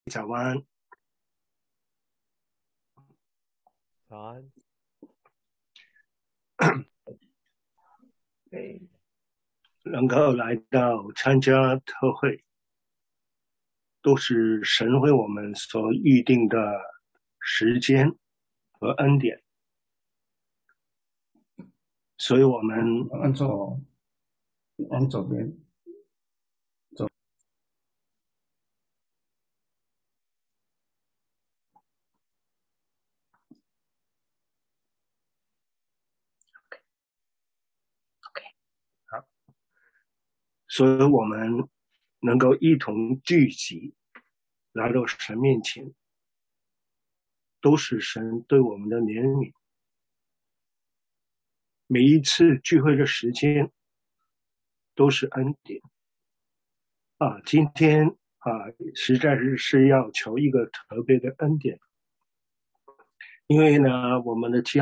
早安。 早安。 能够来到参加特会，都是神为我们所预定的时间和恩典，所以我们往左边走。 所以我们能够一同聚集来到神面前，都是神对我们的怜悯。每一次聚会的时间都是恩典今天实在是要求一个特别的恩典，因为呢，我们的家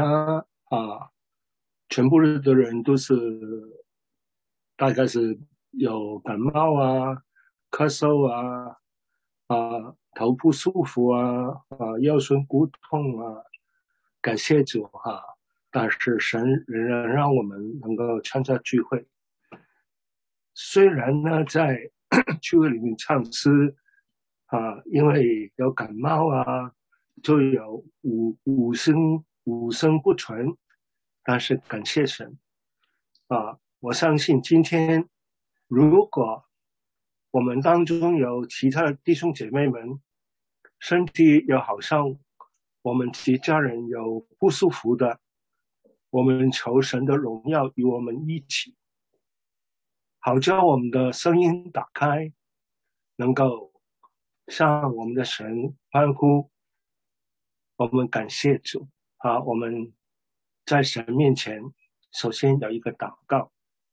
全部的人都是大概是有感冒咳嗽头部舒服腰酸骨痛感谢主但是神仍然让我们能够参加聚会。虽然呢，在聚会里面唱诗因为有感冒就有五声不全，但是感谢神我相信今天如果我们当中有其他的弟兄姐妹们身体有好像我们其家人有不舒服的，我们求神的荣耀与我们一起，好叫我们的声音打开，能够向我们的神欢呼。我们感谢主我们在神面前首先有一个祷告。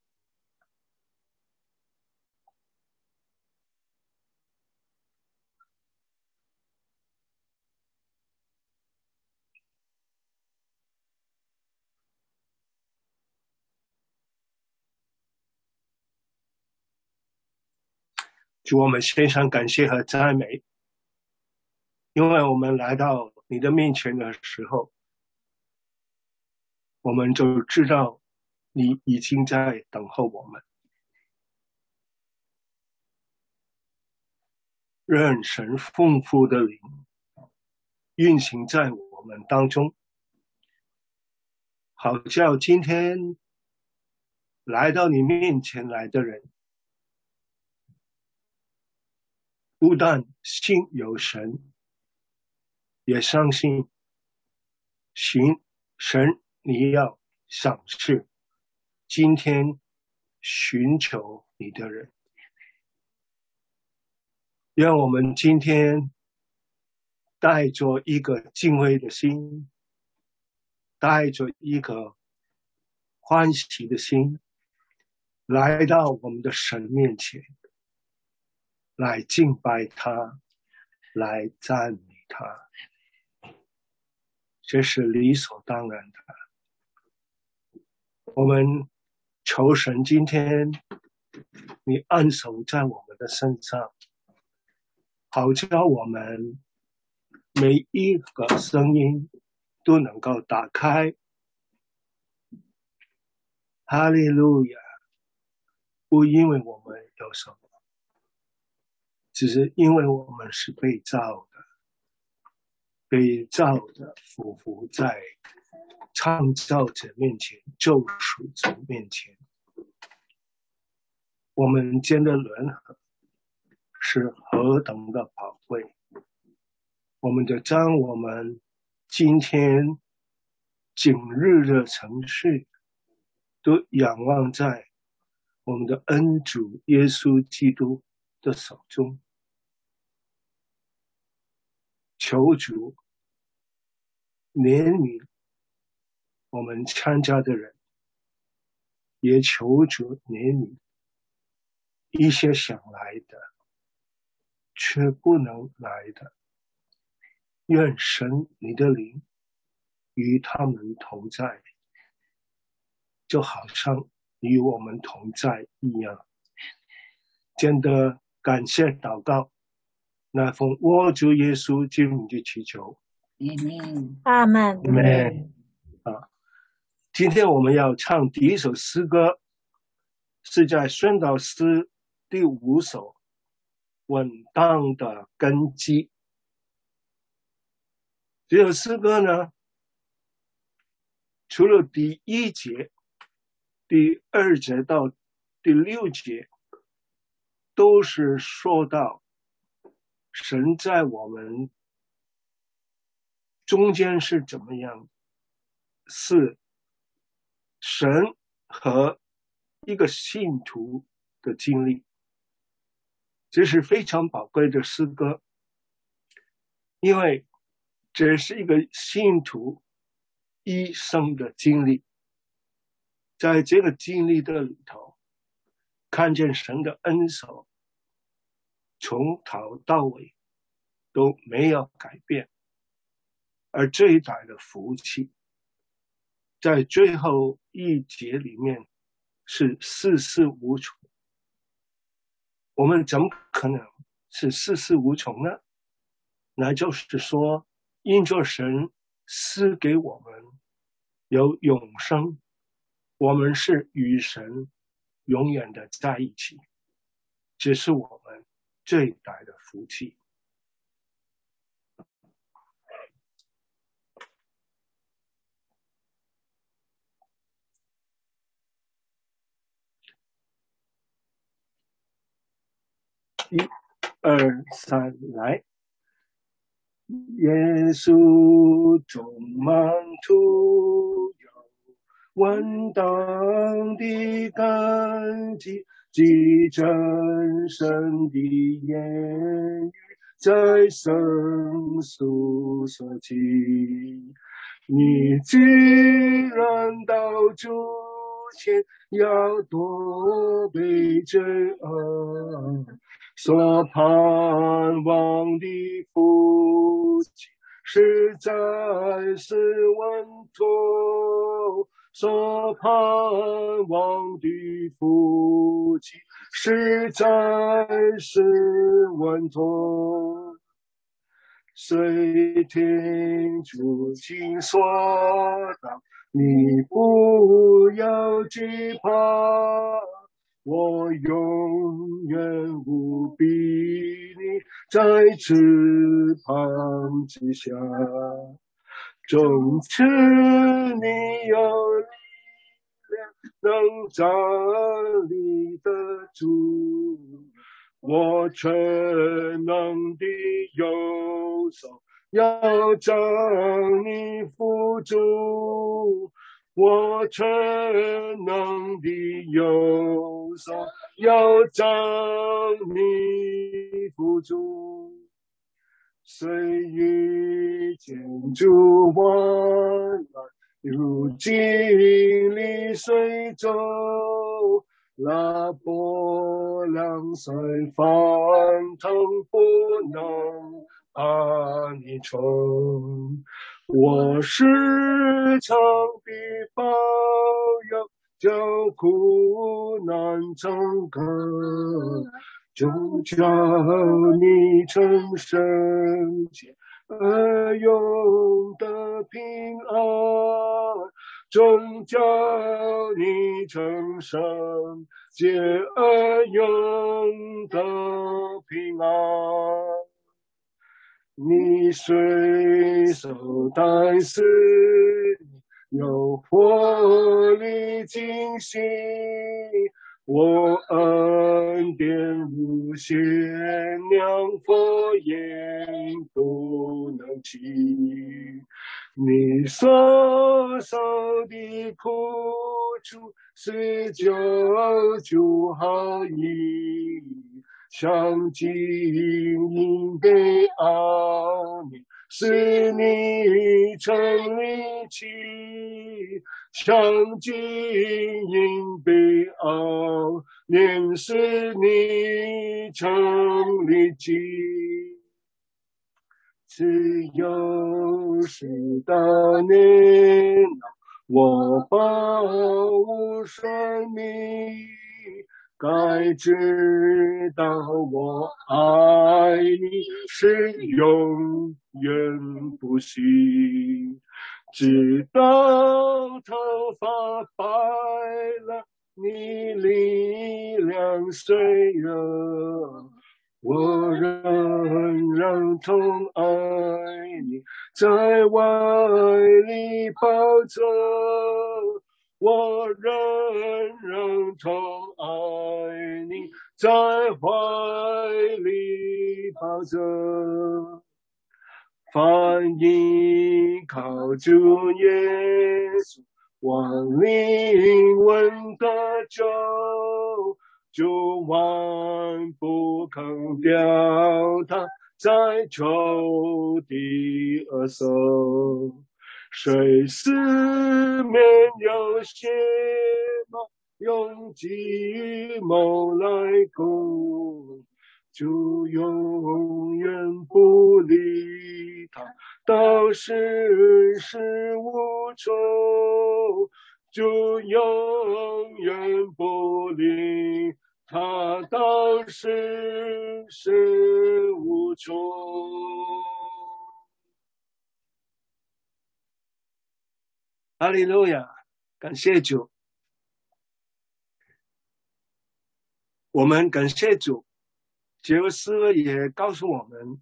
主，我们献上感谢和赞美，因为我们来到你的面前的时候，我们就知道你已经在等候我们。愿神丰富的灵运行在我们当中，好叫今天来到你面前来的人，不但信有神，也相信神你要赏赐今天寻求你的人。让我们今天带着一个敬畏的心，带着一个欢喜的心，来到我们的神面前，来敬拜他，来赞美他，这是理所当然的。我们求神今天你按手在我们的身上，好叫我们每一个声音都能够打开。哈利路亚！不因为我们有什么，只是因为我们是被造的俯伏在创造者面前，救赎者面前。我们间的联合是何等的宝贵，我们就将我们今天今日的程序都仰望在我们的恩主耶稣基督的手中，求主怜悯我们参加的人，也求主怜悯一些想来的却不能来的。愿神你的灵与他们同在，就好像与我们同在一样。真的感谢祷告， 那奉我主耶稣基督的祈求， 阿门。 阿门。今天我们要唱第一首诗歌，是在宣道诗第5首，稳当的根基。这首诗歌呢，除了第1节、第2节到第6节，都是说到神在我们中间是怎么样，是神和一个信徒的经历。这是非常宝贵的诗歌，因为这是一个信徒一生的经历。在这个经历的里头，看见神的恩手从头到尾都没有改变，而这一代的福气在最后1节里面是世事无穷。我们怎么可能是世事无穷呢？那就是说，因着神赐给我们有永生，我们是与神永远的在一起，这是我们最大的福气。1、2、3，来！耶稣众满途有稳当的根基，即真神的言语在生疏所起。你既然到主前，要躲避罪恶，所盼望的福气实在是稳妥，所盼望的福气实在是稳妥。虽听主经说道，你不要惧怕，我永远不逼你在翅膀之下，总之你有力量能站立得住，我全能的右手要将你扶住，我全能的右手要将你扶住。虽遇见主万难，如经历水中，那波浪虽翻腾，不能把你冲。我时常的保佑，叫苦难成功，就叫你成圣洁而永得平安，终叫你成圣洁而永得平安。你虽受担死，有活力惊喜，我恩典无限量，佛言不能及。你所受的苦楚是救主好意，像金银被奥秘，使你成力气，像金银被奥秘，使你成力气。只有是大年老，我保无生命， 该知道我爱你是永远不息，直到头发白了，你力量衰弱，我仍然痛爱你，在怀里抱着，我仍然痛爱你，在怀里抱着。凡依靠主耶稣，往灵魂得救，就万不肯掉他在仇敌恶手。谁四面有邪魔，用计谋来攻，就永远不理他，到世事无穷，就永远不理他，到世事无穷。哈利路亚，感谢主。我们感谢主，结果诗也告诉我们，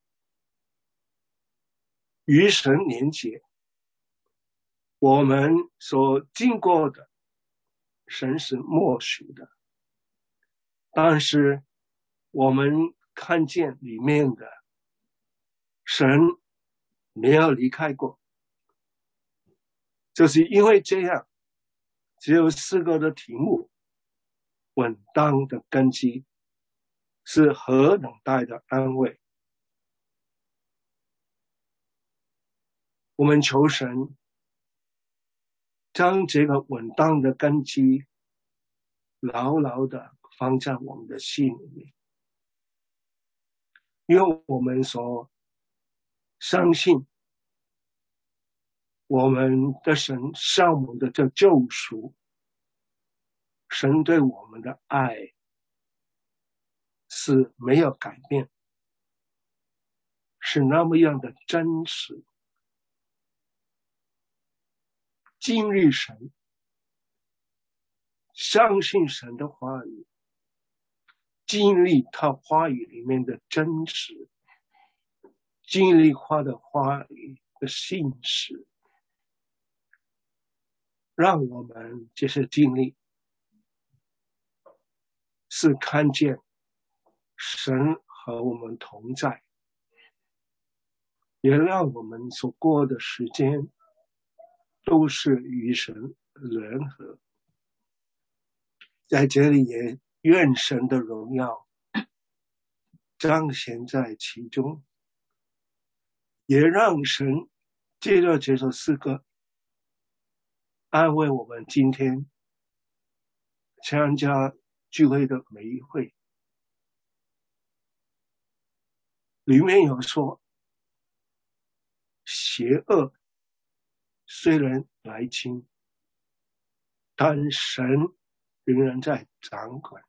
与神连结，我们所经过的，神是默许的，但是我们看见里面的神没有离开过，就是因为这样，只有4个的题目，稳当的根基是何等大的安慰。我们求神将这个稳当的根基牢牢的放在我们的心里面，因为我们所相信我们的神向我们的这救赎，神对我们的爱是没有改变，是那么样的真实。经历神，相信神的话语，经历他话语里面的真实，经历他的话语的信实，让我们这些经历是看见神和我们同在，也让我们所过的时间都是与神联合。在这里也愿神的荣耀彰显在其中，也让神借着这首诗歌安慰我们今天参加聚会的每一会。里面有说，邪恶虽然来侵，但神仍然在掌管，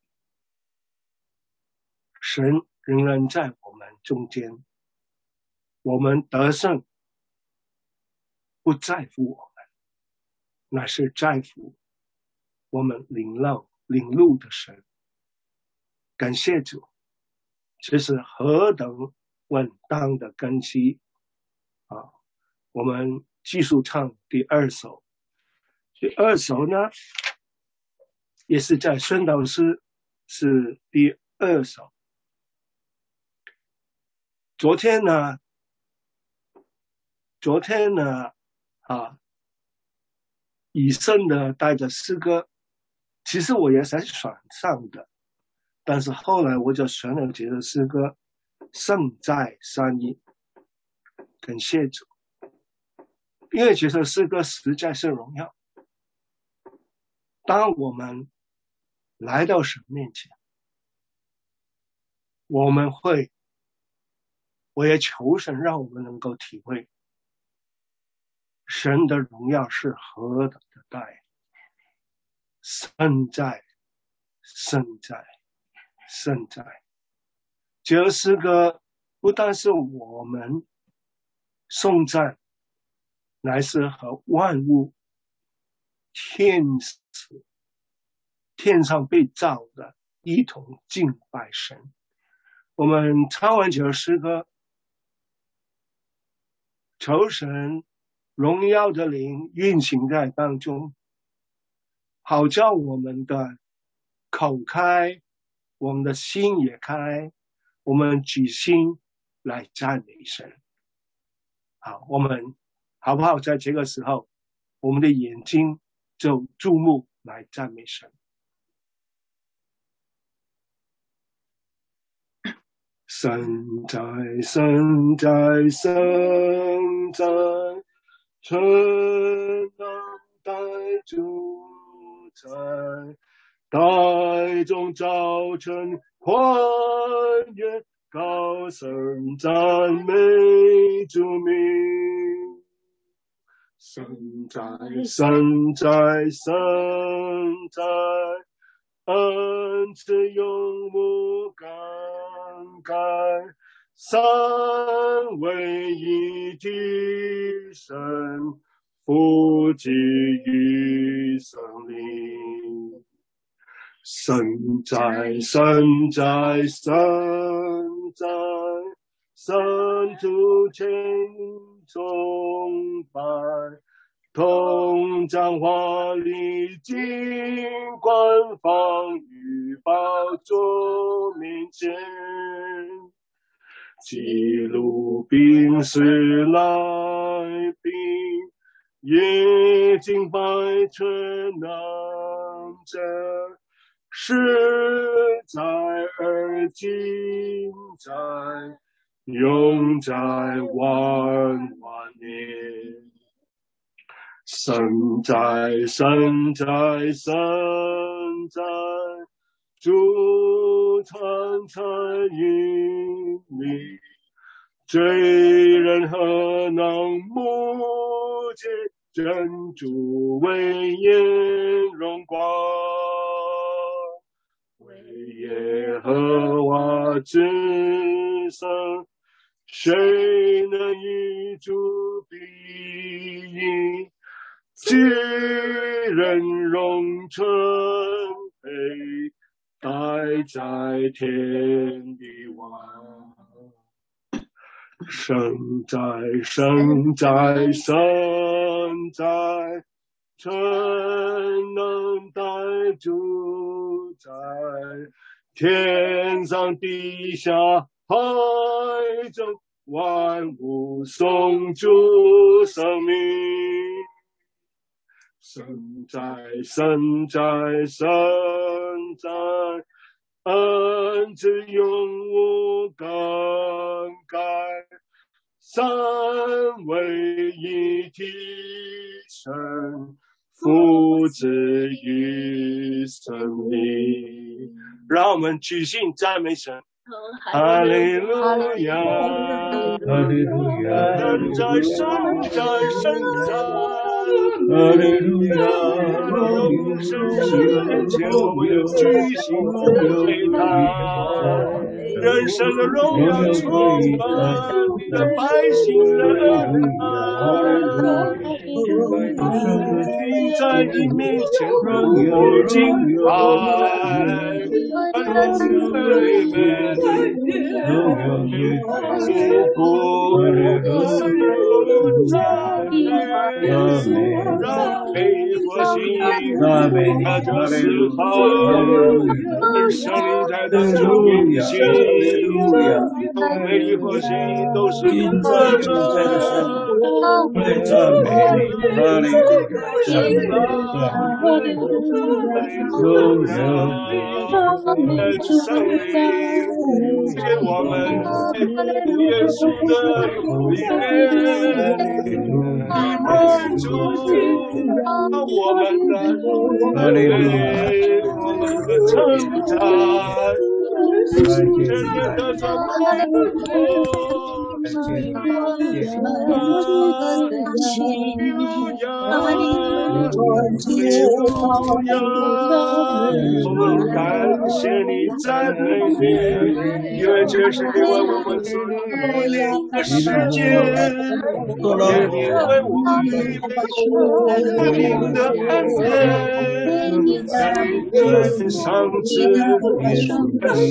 神仍然在我们中间，我们得胜不在乎我们，那是在乎我们领路的神。感谢主，这是何等稳当的根基啊！我们继续唱第2首。第2首呢，也是在宣道诗，是第2首。昨天呢以圣的带着诗歌，其实我也是选上的，但是后来我就选了这首诗歌，胜在三一。感谢主，因为这首诗歌实在是荣耀。当我们来到神面前，我也求神让我们能够体会神的荣耀是何等的大，胜在圣哉，圣哉。这诗歌不但是我们颂赞，乃是和万物天使天上被造的一同敬拜神。我们唱完这诗歌，求神荣耀的灵运行在当中，好叫我们的口开，我们的心也开，我们举心来赞美神。好，我们好不好在这个时候，我们的眼睛就注目来赞美神。神在，神在，神在，全能带主宰，带中早晨欢悦，高声赞美主名。神在，神在，神在，恩赐永不更改，三位一体神，父子与圣灵。神在，神在，神在，神主前崇拜，同彰华丽金冠放于宝座面前，记录兵士来宾，夜景百全能者，实在而今在，永在万万年。神在，神在，神在，主常在引领，罪人何能目见真主威严荣光？为耶和华之神，谁能与主比拟？巨人荣称配，待在天地王。神在，神在，神在，全能带主宰，天上地下海中，万物颂主生命。神在，神在，神在，恩赐永无更改，三位一体神，父子与圣灵。让我们举心赞美神。哈利路亚，哈利路亚，神在，神在，神在，哈利路亚，神是面前我有举心归他，人生的荣耀充满你的百姓人啊，你在你面前有敬拜，里面让美佛心，那就是好，生灵在当中运行，美佛心都是可中在的神，赞美那里圣灵接我们耶稣的里面，你满足我们的我们的成长，真的得着满足， 我们感谢你，赞美你，因为这是你为我们所怜悯的世界，也你为我们预备出不平的恩典，在你的上次喜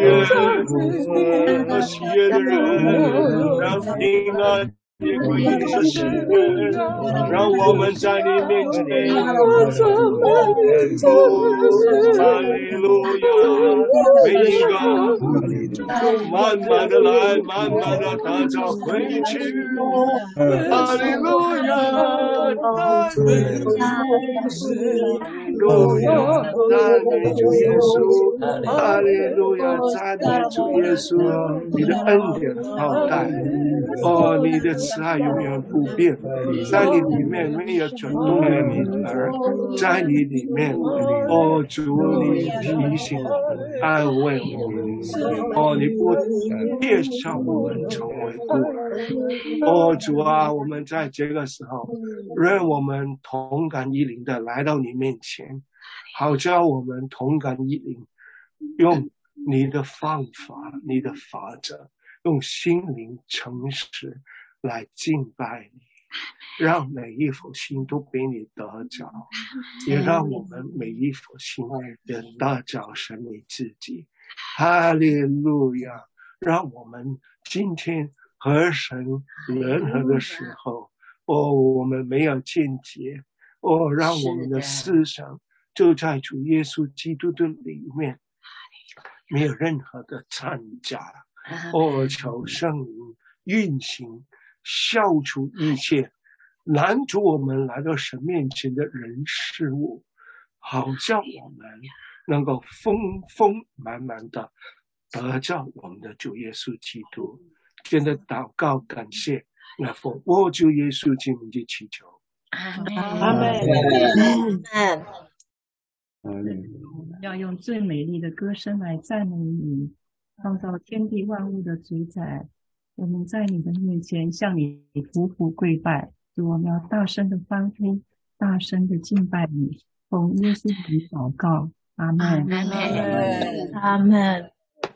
悦的人，让平安也归于这世人，让我们在你面前哈利路亚，每一个慢慢的来，慢慢的打造回去，哈利路亚，哈利路亚，赞美主耶稣，哈利路亚，赞美主耶稣，你的恩典好大，哦，你的慈爱永远不变，在你里面没有转动的你儿，在你里面，哦，主你提醒我们，安慰我们，哦，你不别让我们成为孤儿，哦，主啊，我们在这个时候，让我们同感一灵的来到你面前，好叫我们同感一灵，用你的方法，你的法则，用心灵诚实来敬拜你，让每一颗心都被你得着，也让我们每一颗心也得着神你自己。哈利路亚！让我们今天和神联合的时候，哦，我们没有见解，哦，让我们的思想就在主耶稣基督的里面，没有任何的掺杂。哦，求圣灵运行，消除一切拦阻我们来到神面前的人事物，好叫我们能够丰丰满满的得着我们的主耶稣基督。真的祷告感谢，那奉我主耶稣基督的祈求。 阿门。 要用最美丽的歌声来赞美你，创造天地万物的主宰。我们在你的面前向你匍匐跪拜，我们要大声的欢呼，大声的敬拜你，奉耶稣的祷告。阿们。 阿们。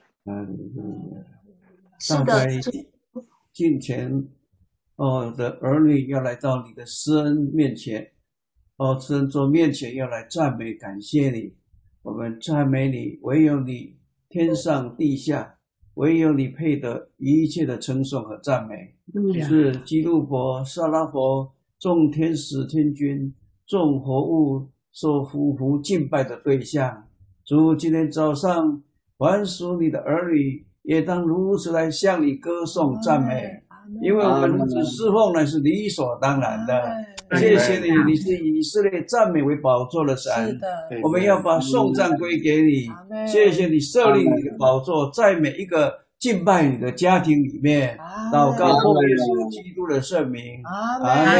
站在近前的儿女要来到你的施恩面前，施恩座面前要来赞美感谢你。我们赞美你，唯有你天上地下，唯有你配得一切的称颂和赞美，是基督佛、撒拉佛、众天使天君、众活物所匍匐敬拜的对象。主，今天早上凡属你的儿女也当如此来向你歌颂赞美，因为我们如此侍奉乃是理所当然的。谢谢你，你是以色列赞美为宝座的神，我们要把颂赞归给你。谢谢你设立你的宝座在每一个敬拜你的家庭里面，祷告奉耶稣基督的圣名。阿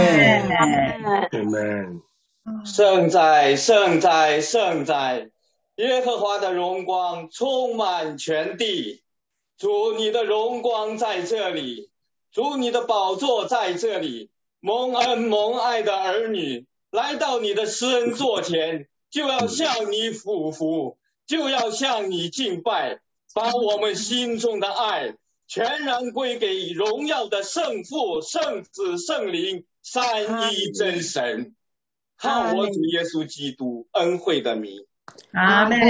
们。 圣哉，圣哉，圣哉！耶和华的荣光充满全地。主，你的荣光在这里，主，你的宝座在这里。蒙恩蒙爱的儿女来到你的施恩座前，就要向你俯伏，就要向你敬拜，把我们心中的爱全然归给荣耀的圣父、圣子、圣灵三一真神。靠我主耶稣基督恩惠的名。 阿们。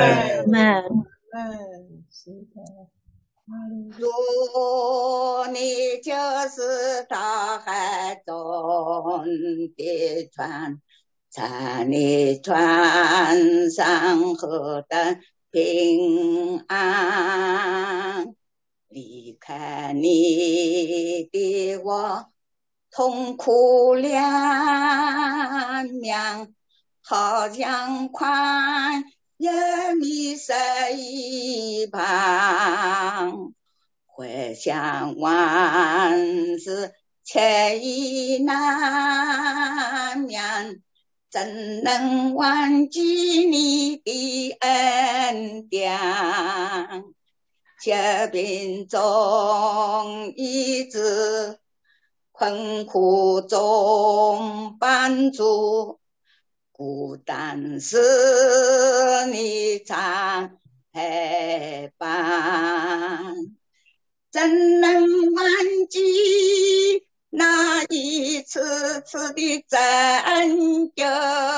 主，你就是大海中的船，在你船上何等平安。离开你的我痛苦两两，好像宽也迷失一旁，回想往事却已难免，怎能忘记你的恩典？ 疾病中医治，困苦中帮助，孤单时你常陪伴，怎能忘记那一次次的拯救？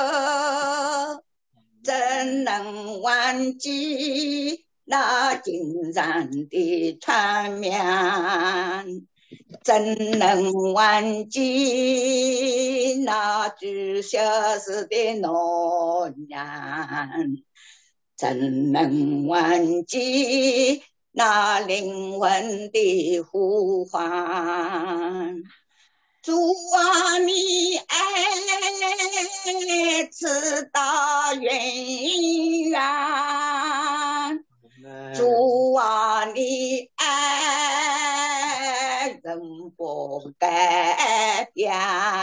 怎能忘记那惊人的场面？怎能忘记那句消失的诺言？怎能忘记那灵魂的呼唤？主啊，你爱直到永远。主啊，你爱永不改变。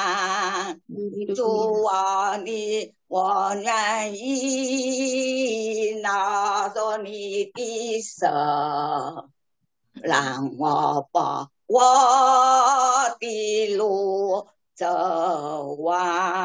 主啊，我愿意拿着你的手，让我把我的路走完。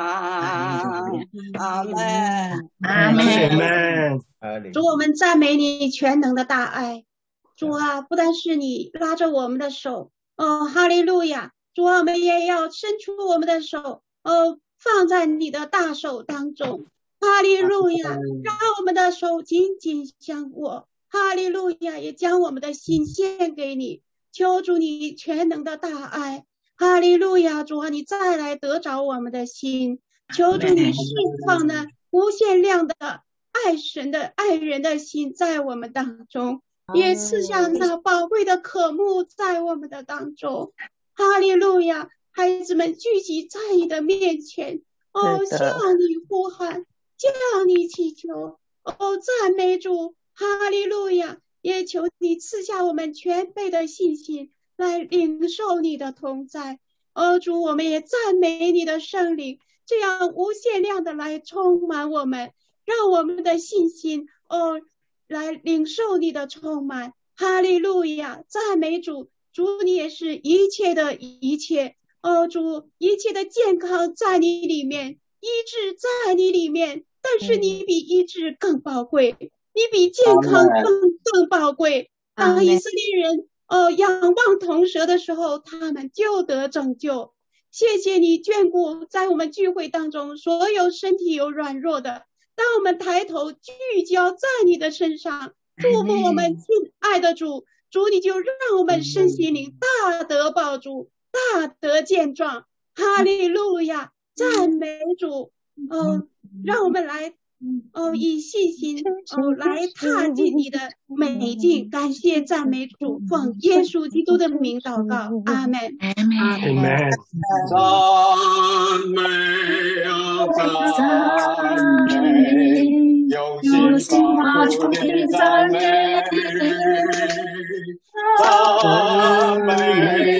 阿门， 阿门。 主，我们赞美你全能的大爱。主啊，不但是你拉着我们的手，哈利路亚。主啊，我们也要伸出我们的手，放在你的大手当中。哈利路亚，让我们的手紧紧相握。哈利路亚，也将我们的心献给你，求主你全能的大爱。哈利路亚，主啊，你再来得着我们的心，求主你释放那无限量的爱神的爱人的心在我们当中，也赐下那宝贵的渴慕在我们的当中。哈利路亚，孩子们聚集在你的面前，向你呼喊，向你祈求，赞美主。哈利路亚，也求你赐下我们全备的信心来领受你的同在。主，我们也赞美你的圣灵，这样无限量的来充满我们，让我们的信心来领受你的充满。哈利路亚，赞美主。主，你也是一切的一切。主，一切的健康在你里面，医治在你里面，但是你比医治更宝贵，你比健康更宝贵。当以色列人仰望铜蛇的时候，他们就得拯救。谢谢你眷顾在我们聚会当中所有身体有软弱的，当我们抬头聚焦在你的身上，祝福我们亲爱的主。主，你就让我们身心灵大得饱足，大得健壮。哈利路亚，赞美主。让我们来以信心来踏进你的美境。感谢赞美主，奉耶稣基督的名祷告，阿门。 阿门。 赞美，有心发出的赞美，赞美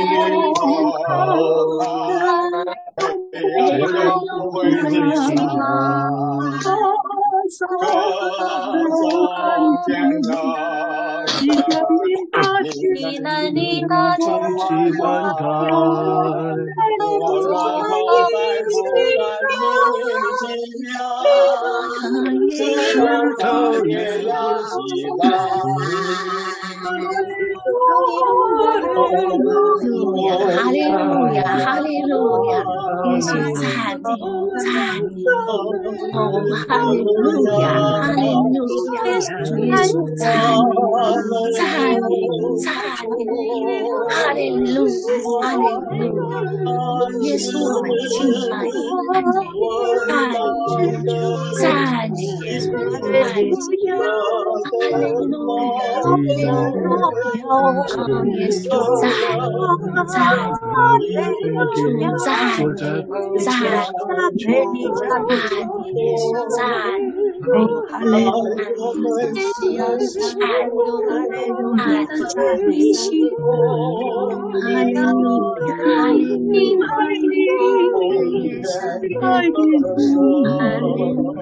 有会的心啊，歌颂天堂， 你来你那天期观看， 我让他在不然你奇妙，只有他也要喜哈利路亚，哈利路亚，耶稣赞美，赞美，哈利路亚，哈利路亚，耶稣赞美，赞美，赞美，哈利路亚，哈利路亚，耶稣我们敬拜，赞美耶稣，哈利路亚，耶稣赞美，赞美，主赞美，赞美，耶稣赞美，哈利路亚，哈利路亚，爱的赞美，哈利路亚，哈利路亚，耶稣哈利路亚，哈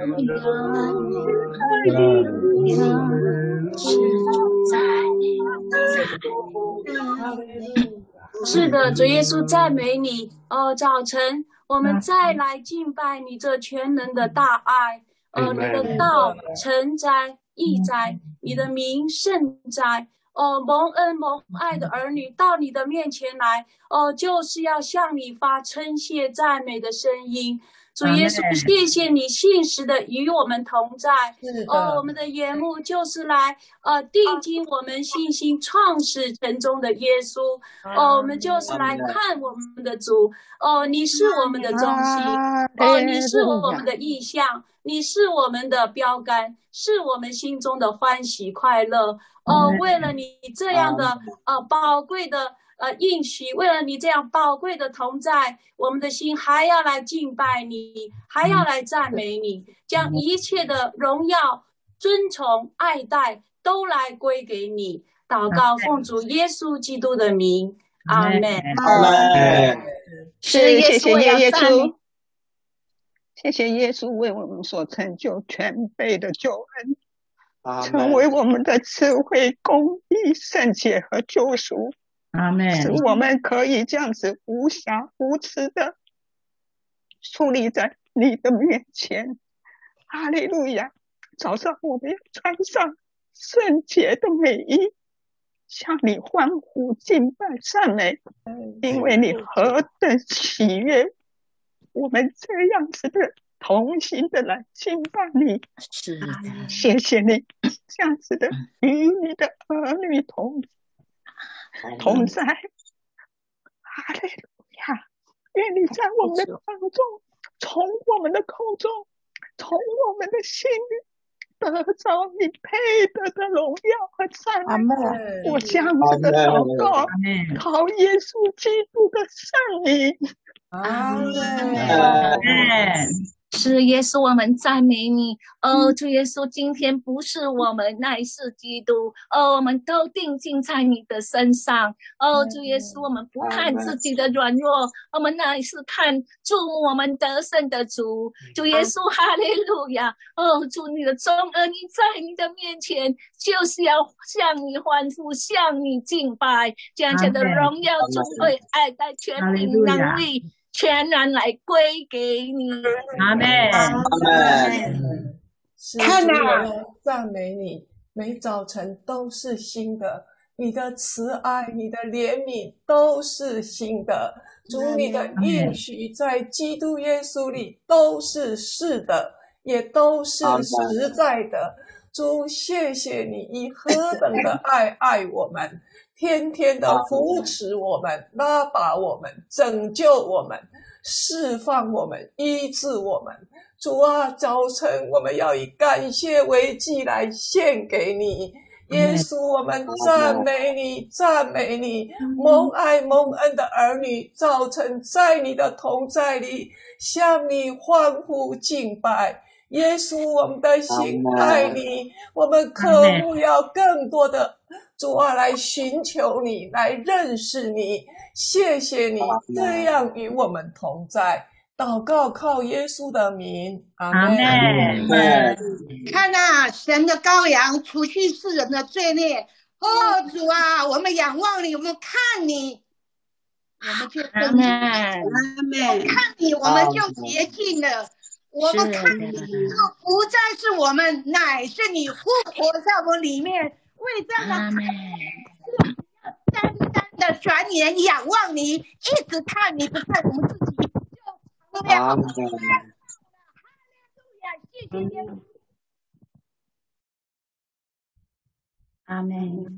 利路亚，是主赞美。 是的，主耶稣赞美你。早晨我们再来敬拜你这全能的大爱。你的道承载义载，你的名圣载。蒙恩蒙爱的儿女到你的面前来，就是要向你发称谢赞美的声音。主耶稣，谢谢你信实的与我们同在。我们的眼目就是来定睛我们信心创始成终的耶稣。我们就是来看我们的主。你是我们的中心。你是我们的意向，你是我们的标杆，是我们心中的欢喜快乐。为了你这样的宝贵的应许，为了你这样宝贵的同在，我们的心还要来敬拜你，还要来赞美你，将一切的荣耀、尊崇、爱戴都来归给你。祷告奉主耶稣基督的名，阿们。 是，谢谢耶稣，谢谢耶稣为我们所成就全备的救恩，成为我们的智慧、公义、圣洁和救赎。 阿们， 使我们可以这样子无瑕无疵的矗立在你的面前。哈利路亚！早上我们要穿上圣洁的美衣，向你欢呼敬拜赞美，因为你何等喜悦我们这样子的同心的来敬拜你。谢谢你这样子的与你的儿女同在。哈利路亚！愿你在我们的当中，从我们的口中，从我们的心里得着你配得的荣耀和赞美。我这样子的祷告，靠耶稣基督的圣名。 阿们。是耶稣，我们赞美你。主耶稣，今天不是我们，乃是基督。我们都定睛在你的身上。主耶稣，我们不看自己的软弱，我们乃是看主我们得胜的主。主耶稣，哈利路亚！主你的忠恩，你在你的面前，就是要向你欢呼，向你敬拜，这样的荣耀、尊贵、爱戴、权柄、能力。全然来归给你。 阿们， 看啊，赞美你，每早晨都是新的，你的慈爱，你的怜悯都是新的。主，你的应许在基督耶稣里都是是的，也都是实在的。主，谢谢你以何等的爱我们，天天的扶持我们，拉拔我们，拯救我们，释放我们，医治我们。主啊，早晨我们要以感谢为祭来献给你。耶稣，我们赞美你，赞美你，蒙爱蒙恩的儿女，早晨在你的同在里向你欢呼敬拜。耶稣，我们的心爱你，我们渴慕要更多的主啊来寻求你，来认识你。谢谢你这样与我们同在。祷告靠耶稣的名，阿们。 看啊，神的羔羊除去世人的罪孽。主啊，我们仰望你，我们看你，我们就阿们。看你，我们就洁净了。我们看你，就不再是我们，乃是你复活在我们里面。为这样的单单的转眼仰望你，一直看你，不看我们自己，就成了。谢谢耶稣。 阿们。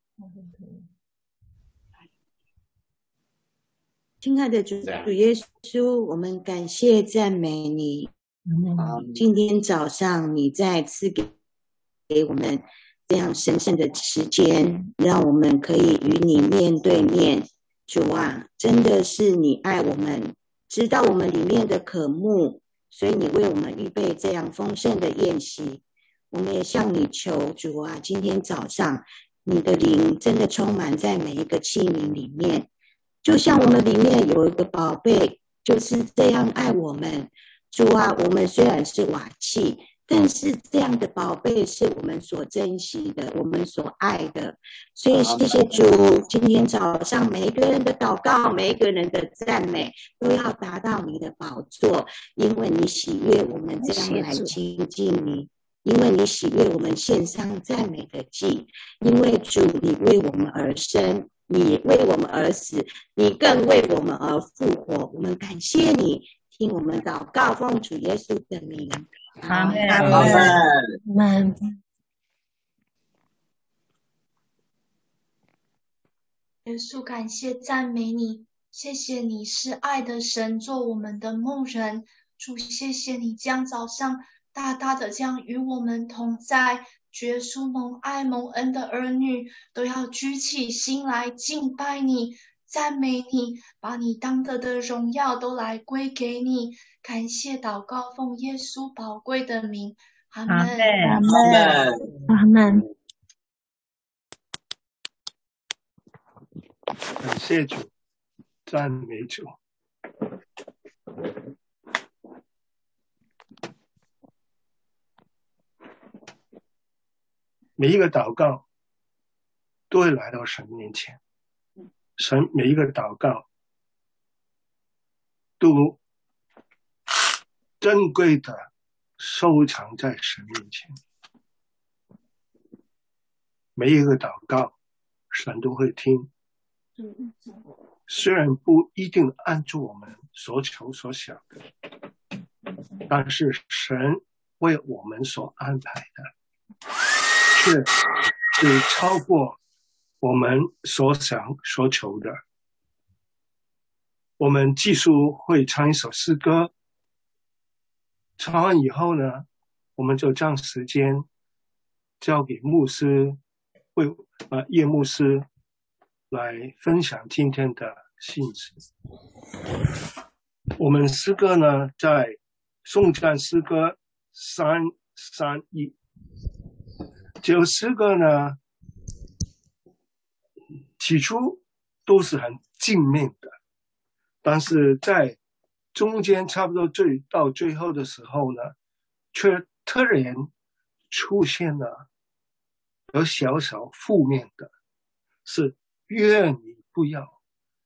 亲爱的主耶稣，我们感谢赞美你。今天早上你再次给我们这样神圣的时间，让我们可以与你面对面。主啊，真的是你爱我们，知道我们里面的渴慕，所以你为我们预备这样丰盛的宴席。我们也向你求，主啊，今天早上你的灵真的充满在每一个器皿里面，就像我们里面有一个宝贝，就是这样爱我们。主啊，我们虽然是瓦器， 但是这样的宝贝是我们所珍惜的，我们所爱的。所以谢谢主，今天早上每一个人的祷告，每一个人的赞美都要达到你的宝座，因为你喜悦我们这样来亲近你，因为你喜悦我们献上赞美的祭，因为主你为我们而生，你为我们而死，你更为我们而复活。我们感谢你，听我们祷告，奉主耶稣的名。 阿们， 阿们。 耶稣，感谢赞美你，谢谢你是爱的神，做我们的牧人。主，谢谢你将早上大大的将与我们同在。耶稣，蒙爱蒙恩的儿女都要举起心来敬拜你，赞美你，把你当得的荣耀都来归给你。感谢祷告，奉耶稣宝贵的名，阿们， 阿们，阿们。 感谢主，赞美主。每一个祷告都会来到神面前，神每一个祷告都珍贵的收藏在神面前，每一个祷告神都会听，虽然不一定按住我们所求所想的，但是神为我们所安排的却是超过我们所想所求的。我们继续会唱一首诗歌，唱完以后呢，我们就将时间交给牧师，叶牧师来分享今天的信息。我们诗歌呢，在颂赞诗歌331，这首诗歌呢，起初都是很静谧的，但是在中间差不多到最后的时候呢，却突然出现了有小小负面的，是愿你不要。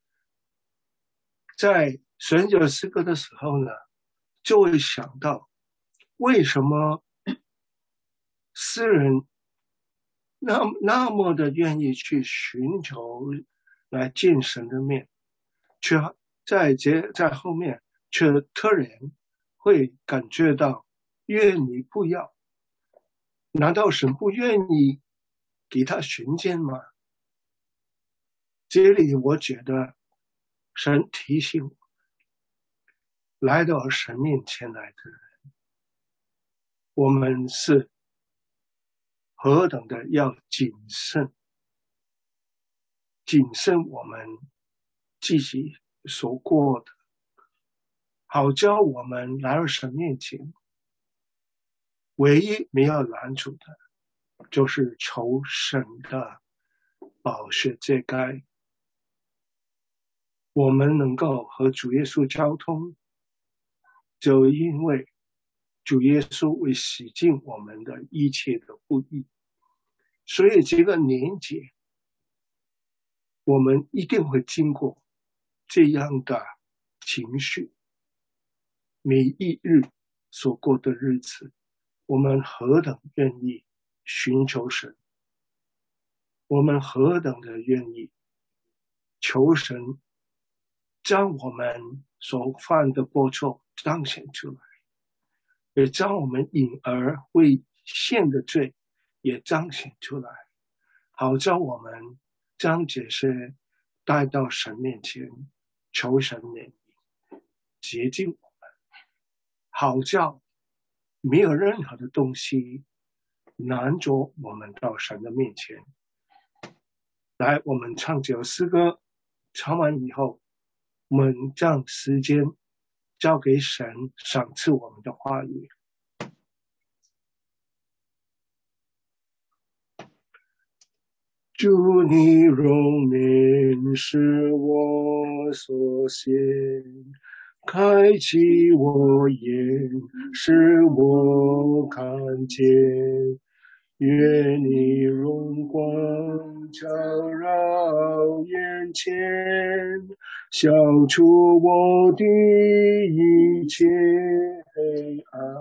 在选这诗歌的时候呢，就会想到为什么诗人那么的愿意去寻求来见神的面，却在后面却突然会感觉到愿你不要。难道神不愿意给他寻见吗？这里我觉得神提醒我，来到神面前来的人，我们是何等的要谨慎我们自己所过的，好叫我们来到神面前，唯一没有拦阻的就是求神的宝血遮盖，我们能够和主耶稣交通，就因为主耶稣会洗净我们的一切的不义。所以这个年节我们一定会经过这样的情绪，每一日所过的日子，我们何等愿意寻求神，我们何等的愿意求神将我们所犯的过错彰显出来，也将我们隐而未现的罪也彰显出来，好叫我们将这些带到神面前，求神怜悯洁净我们，好叫没有任何的东西拦阻我们到神的面前来。我们唱这首诗歌，唱完以后，我们将时间交给神赏赐我们的话语。主你容面是我所献， 开启我眼，使我看见，愿你荣光照耀眼前，消除我的一切黑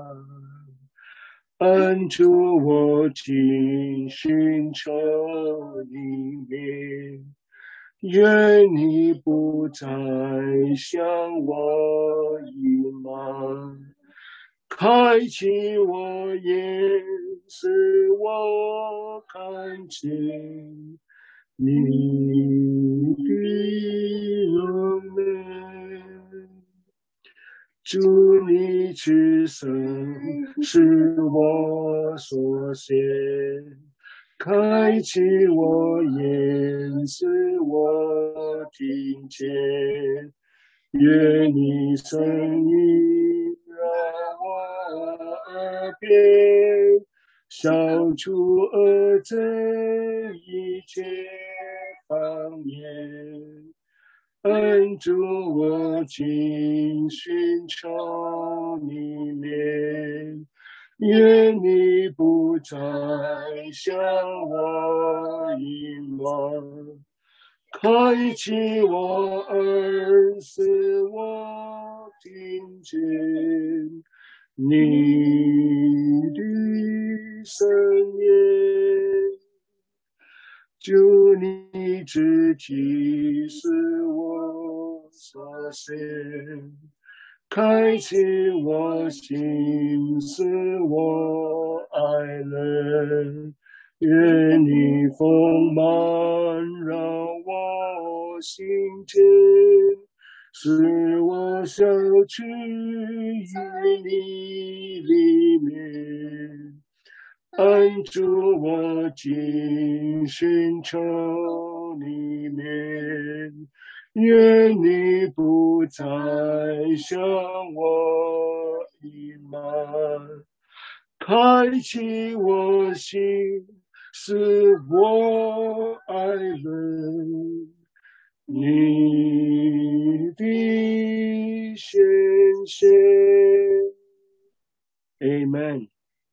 暗，恩主我进寻求里面，愿你不再向我隐瞒，开启我眼，使我看见你的容美。主你之声是我所献，开启我眼，使我听见，愿你声音让我耳边，消除恶贼一切谎言。恩主我尽寻求你面，愿你不再向我隐瞒，开启我耳，使我听见你的声音。主你之体是我所献，开启我心，使我爱人，愿你丰满让我心间，使我小去于你里面。恩主我尽寻求你面，愿你不再向我隐瞒，开启我心，使我爱人，你的显现。 Amen。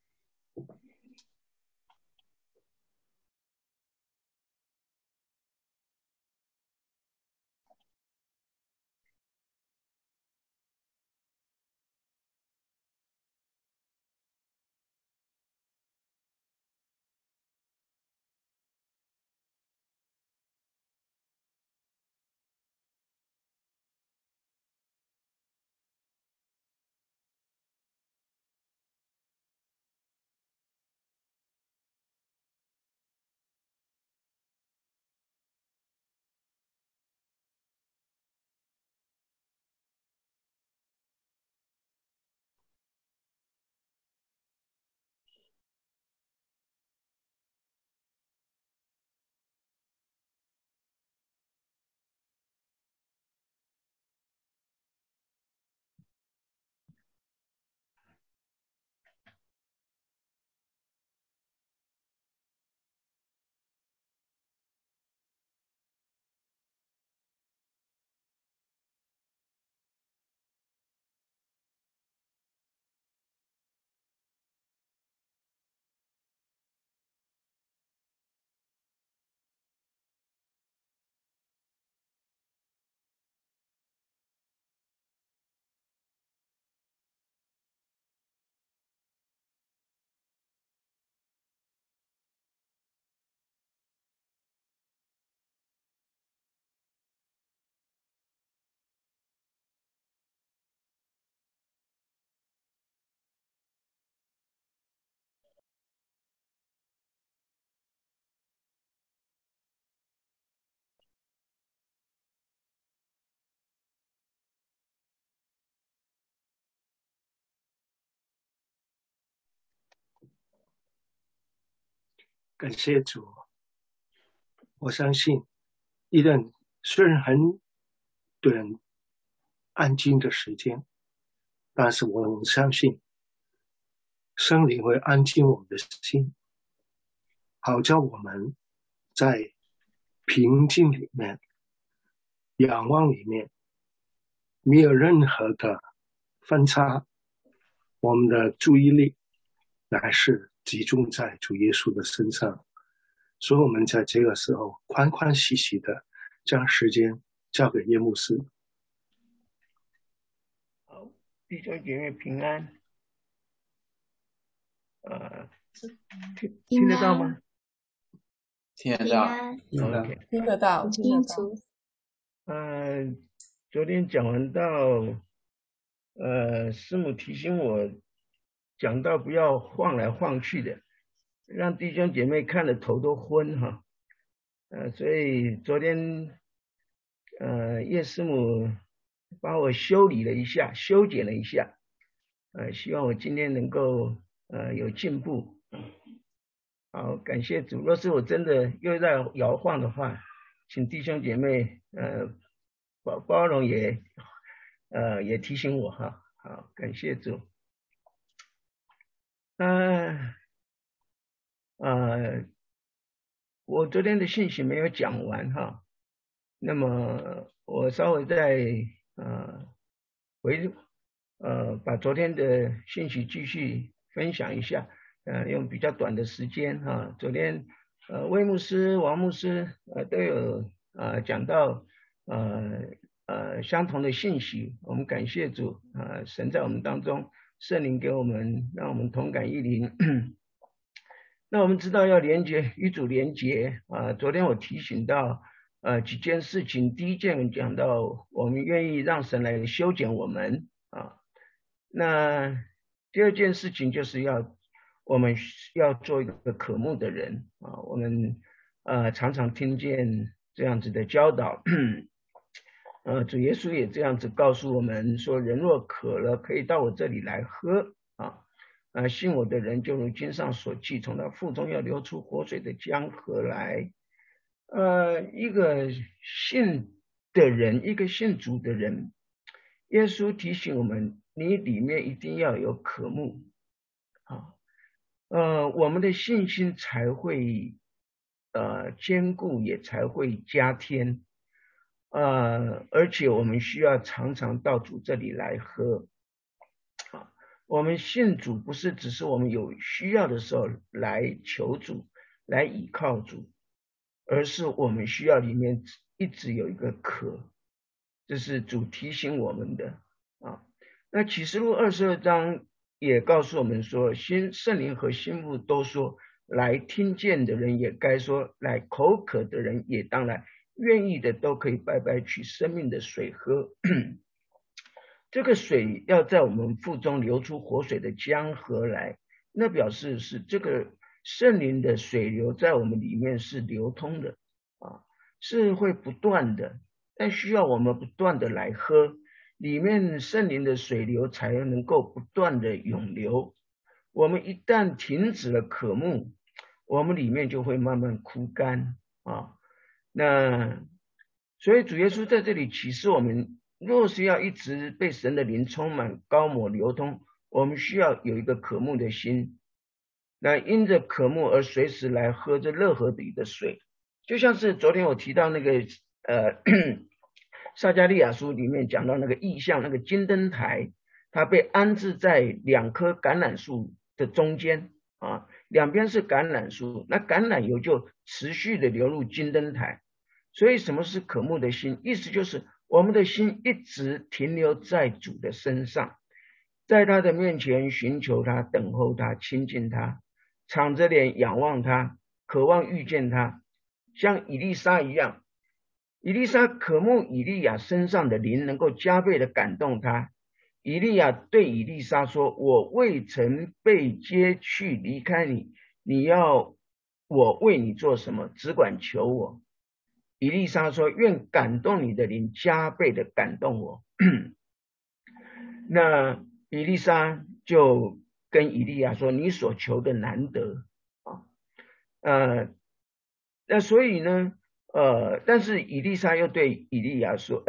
感谢主，我相信一段虽然很短安静的时间，但是我相信圣灵会安静我们的心，好叫我们在平静里面、仰望里面没有任何的分差，我们的注意力乃是集中在主耶稣的身上，所以我们在这个时候欢欢喜喜的将时间交给叶牧师。 好，弟兄姐妹平安。听得到吗？ 听得到， 听得到，清楚。 昨天讲完到，师母提醒我，讲到不要晃来晃去的，让弟兄姐妹看了头都昏哈。所以昨天，叶师母帮我修理了一下，修剪了一下，希望我今天能够有进步。好，感谢主。若是我真的又在摇晃的话，请弟兄姐妹包容也提醒我哈。好，感谢主。我昨天的信息没有讲完哈，那么我稍微再把昨天的信息继续分享一下。用比较短的时间哈，昨天魏牧师、王牧师都有讲到相同的信息，我们感谢主神在我们当中，圣灵给我们，让我们同感一灵。那我们知道要连结与主连结昨天我提醒到几件事情，第一件讲到我们愿意让神来修剪我们那第二件事情就是我们要做一个渴慕的人我们常常听见这样子的教导主耶稣也这样子告诉我们说，人若渴了，可以到我这里来喝信我的人就如经上所记，从他腹中要流出活水的江河来。一个信的人，一个信主的人，耶稣提醒我们，你里面一定要有渴慕我们的信心才会坚固，也才会加添而且我们需要常常到主这里来喝我们信主不是只是我们有需要的时候来求主，来倚靠主，而是我们需要里面一直有一个渴，这是主提醒我们的那启示录22章也告诉我们说，圣灵和心腹都说，来听见的人也该说，来口渴的人也当来，愿意的都可以白白取生命的水喝这个水要在我们腹中流出活水的江河来，那表示是这个圣灵的水流在我们里面是流通的是会不断的，但需要我们不断的来喝，里面圣灵的水流才能够不断的涌流。我们一旦停止了渴慕，我们里面就会慢慢枯干那所以主耶稣在这里启示我们，若是要一直被神的灵充满高抹流通，我们需要有一个渴慕的心，那因着渴慕而随时来喝这乐河里的水。就像是昨天我提到那个撒迦利亚书里面讲到那个异象，那个金灯台它被安置在2棵橄榄树的中间两边是橄榄树，那橄榄油就持续的流入金灯台。所以什么是渴慕的心？意思就是我们的心一直停留在主的身上，在他的面前寻求他，等候他，亲近他，敞着脸仰望他，渴望遇见他，像以利沙一样。以利沙渴慕以利亚身上的灵能够加倍的感动他。以利亚对以利沙说，我未曾被接去离开你，你要我为你做什么？只管求我。以利沙说，愿感动你的灵加倍的感动我那以利沙就跟以利亚说，你所求的难得那所以呢但是以利亚又对以利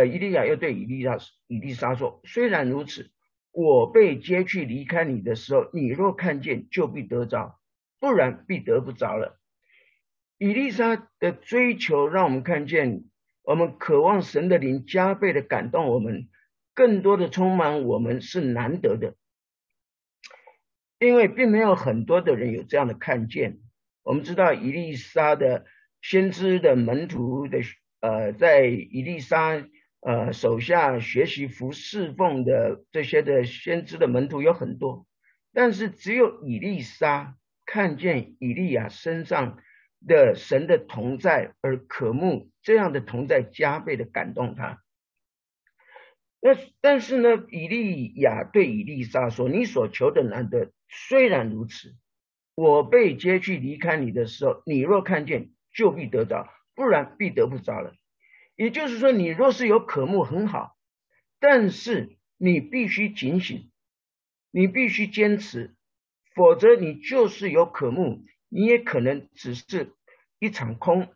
沙说，虽然如此，我被接去离开你的时候，你若看见，就必得着，不然必得不着了。以利沙的追求让我们看见，我们渴望神的灵加倍的感动我们， 更多的充满我们是难得的，因为并没有很多的人有这样的看见。我们知道以利沙的先知的门徒的在以利沙手下学习侍奉的这些的先知的门徒有很多，但是只有以利沙看见以利亚身上的神的同在而渴慕，这样的同在加倍的感动他。但是呢，以利亚对以利沙说，你所求的难得，虽然如此，我被接去离开你的时候，你若看见就必得着，不然必得不着了。也就是说，你若是有渴慕很好，但是你必须警醒，你必须坚持，否则你就是有渴慕，你也可能只是一场空。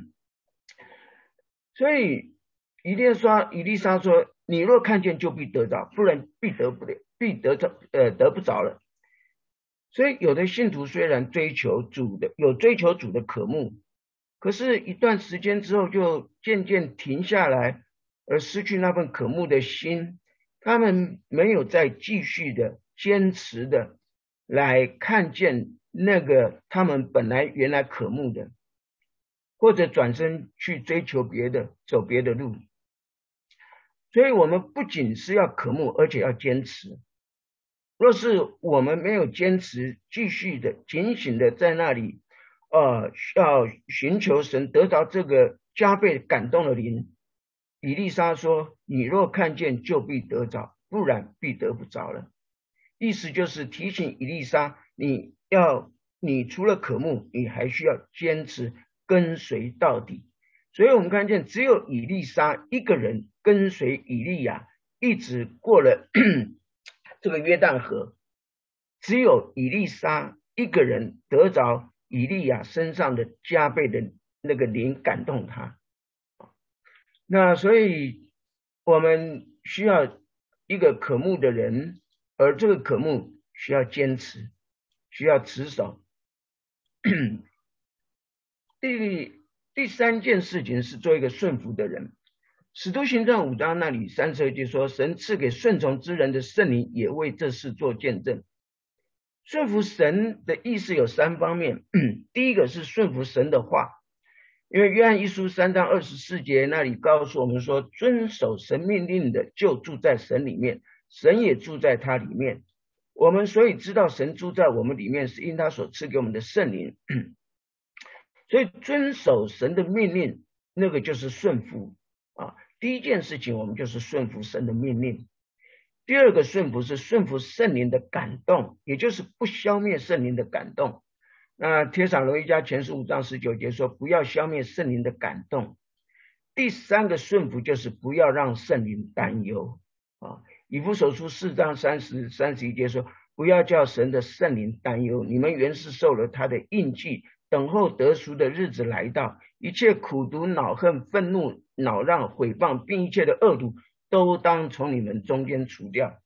所以以利沙说，你若看见就必得着，不然必得不着了。所以有的信徒虽然有追求主的渴慕，可是一段时间之后就渐渐停下来，而失去那份渴慕的心，他们没有再继续的坚持的来看见那个他们原来渴慕的，或者转身去追求别的，走别的路。所以我们不仅是要渴慕，而且要坚持。若是我们没有坚持，继续的警醒的在那里要寻求神，得到这个加倍感动的灵，以利沙说，你若看见就必得着，不然必得不着了。意思就是提醒以利沙，你除了渴慕，你还需要坚持跟随到底。所以我们看见只有以利沙一个人跟随以利亚，一直过了这个约旦河，只有以利沙一个人得着以利亚身上的加倍的那个灵感动他。那所以我们需要一个渴慕的人，而这个渴慕需要坚持，需要持守。第三件事情是做一个顺服的人。使徒行传5章那里32节说，神赐给顺从之人的圣灵也为这事做见证。顺服神的意思有3方面。第一个是顺服神的话，因为约翰一书3章24节那里告诉我们说，遵守神命令的就住在神里面，神也住在他里面。我们所以知道神住在我们里面，是因他所赐给我们的圣灵。所以遵守神的命令，那个就是顺服啊。第一件事情我们就是顺服神的命令。第二个顺服是顺服圣灵的感动，也就是不消灭圣灵的感动。那帖撒罗尼迦前书5章19节说，不要消灭圣灵的感动。第三个顺服就是不要让圣灵担忧啊。以弗所书4章31节说，不要叫神的圣灵担忧，你们原是受了他的印记，等候得赎的日子来到，一切苦毒、恼恨、愤怒、恼让、毁谤，并一切的恶毒，都当从你们中间除掉。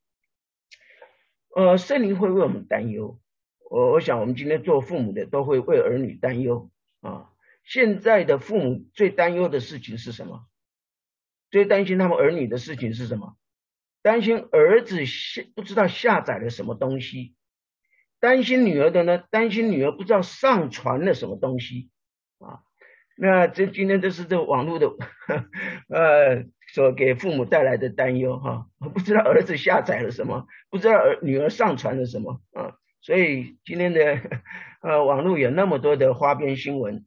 圣灵会为我们担忧。我想我们今天做父母的都会为儿女担忧啊。现在的父母最担忧的事情是什么？最担心他们儿女的事情是什么？担心儿子不知道下载了什么东西。担心女儿的呢，担心女儿不知道上传了什么东西啊。那今天这是这网络的所给父母带来的担忧哈，不知道儿子下载了什么，不知道女儿上传了什么啊。所以今天的网络有那么多的花边新闻。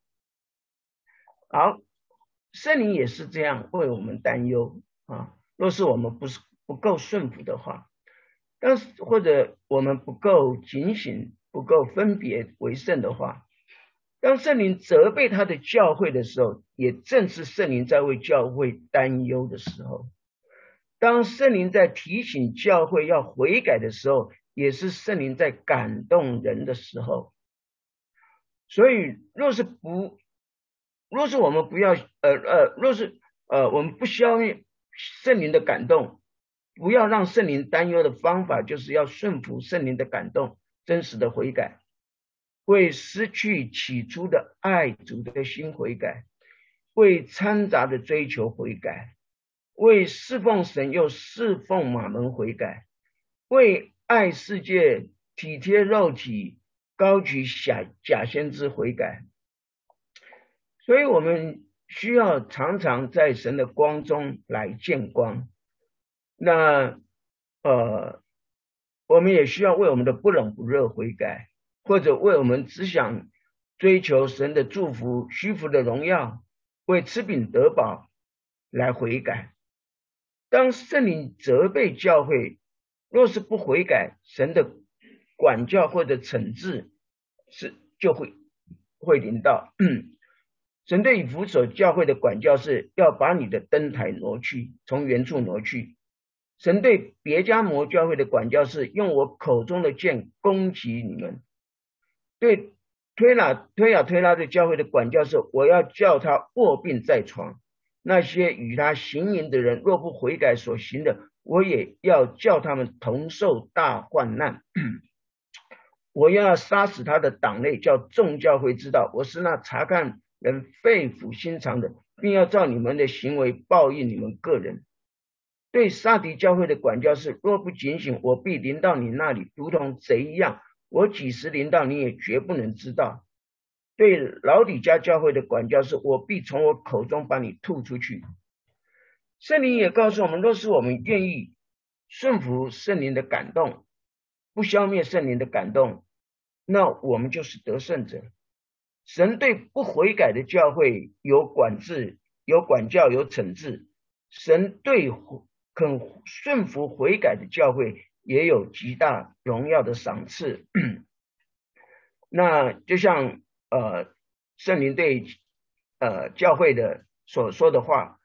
好，圣灵也是这样为我们担忧啊。若是我们不够顺服的话，或者我们不够警醒，不够分别为圣的话，当圣灵责备他的教会的时候，也正是圣灵在为教会担忧的时候。当圣灵在提醒教会要悔改的时候，也是圣灵在感动人的时候。所以若是我们我们不消灭圣灵的感动，不要让圣灵担忧的方法，就是要顺服圣灵的感动，真实的悔改，为失去起初的爱主的心悔改，为掺杂的追求悔改， 为侍奉神又侍奉马门悔改，为爱世界体贴肉体高举假先知悔改。所以我们需要常常在神的光中来见光。那我们也需要为我们的不冷不热悔改，或者为我们只想追求神的祝福虚浮的荣耀，为吃饼得饱来悔改。当圣灵责备教会，若是不悔改，神的管教或者惩治就会临到。神对以弗所教会的管教是要把你的灯台挪去，从原处挪去。神对别迦摩教会的管教是用我口中的剑攻击你们。对推雅推拉的教会的管教是我要叫他卧病在床。那些与他行淫的人若不悔改所行的，我也要叫他们同受大患难。我要杀死他的党类，叫众教会知道我是那查看人肺腑心肠的，并要照你们的行为报应你们个人。对撒狄教会的管教是，若不警醒，我必临到你那里，如同贼一样，我几时临到你也绝不能知道。对老底嘉教会的管教是，我必从我口中把你吐出去。圣灵也告诉我们，若是我们愿意顺服圣灵的感动，不消灭圣灵的感动，那我们就是得胜者。神对不悔改的教会有管制、有管教、有惩治，神对肯顺服悔改的教会也有极大荣耀的赏赐。那就像圣灵对教会的所说的话，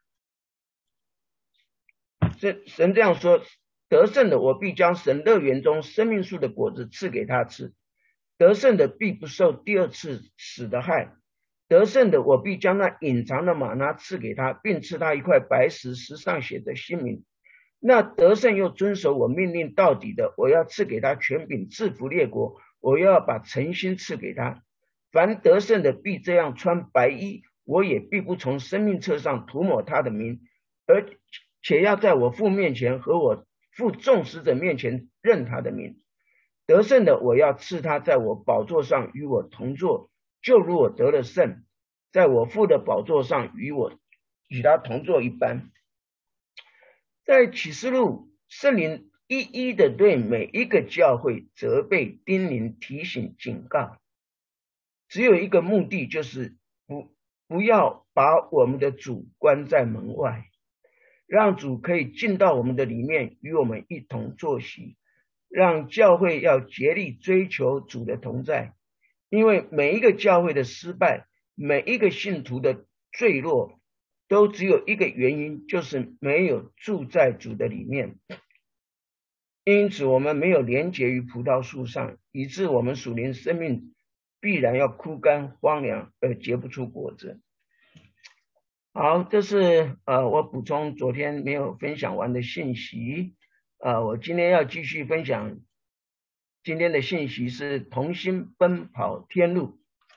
神这样说，得胜的我必将神乐园中生命树的果子赐给他吃，得胜的必不受第二次死的害，得胜的我必将那隐藏的玛纳赐给他，并赐他一块白石，石上写着新名。那得胜又遵守我命令到底的，我要赐给他权柄制服列国，我要把诚心赐给他。凡得胜的必这样穿白衣，我也必不从生命册上涂抹他的名，而且要在我父面前和我父众使者面前认他的名。得胜的我要赐他在我宝座上与我同坐，就如我得了胜，在我父的宝座上与他同坐一般。在启示录，圣灵一一的对每一个教会责备、叮咛、提醒、警告，只有一个目的，就是不要把我们的主关在门外，让主可以进到我们的里面，与我们一同坐席，让教会要竭力追求主的同在。因为每一个教会的失败，每一个信徒的坠落，都只有一个原因，就是没有住在主的里面。因此我们没有连结于葡萄树上，以致我们属灵生命必然要枯干荒凉，而结不出果子。好，这是我补充昨天没有分享完的信息。我今天要继续分享今天的信息，是同心奔跑天路。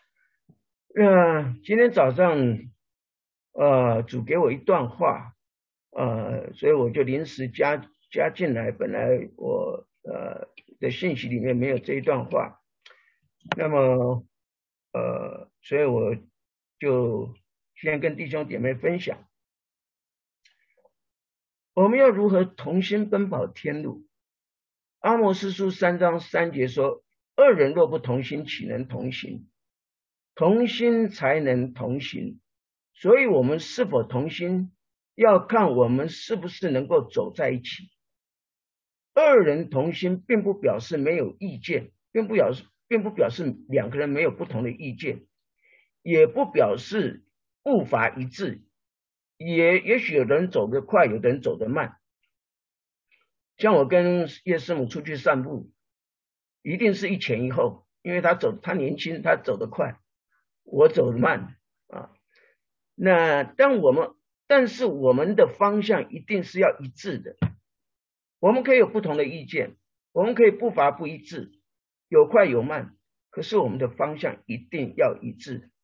今天早上主给我一段话，所以我就临时加进来，本来我的信息里面没有这一段话，那么所以我就先跟弟兄姐妹分享，我们要如何同心奔跑天路。阿摩司书3章3节说，二人若不同心，岂能同行？同心才能同行。所以我们是否同心，要看我们是不是能够走在一起。二人同心并不表示没有意见，并不表示两个人没有不同的意见，也不表示步伐一致，也许有的人走得快，有的人走得慢。像我跟叶师母出去散步，一定是一前一后，因为他年轻，他走得快，我走得慢啊。但是我们的方向一定是要一致的。我们可以有不同的意见，我们可以步伐不一致，有快有慢，可是我们的方向一定要一致。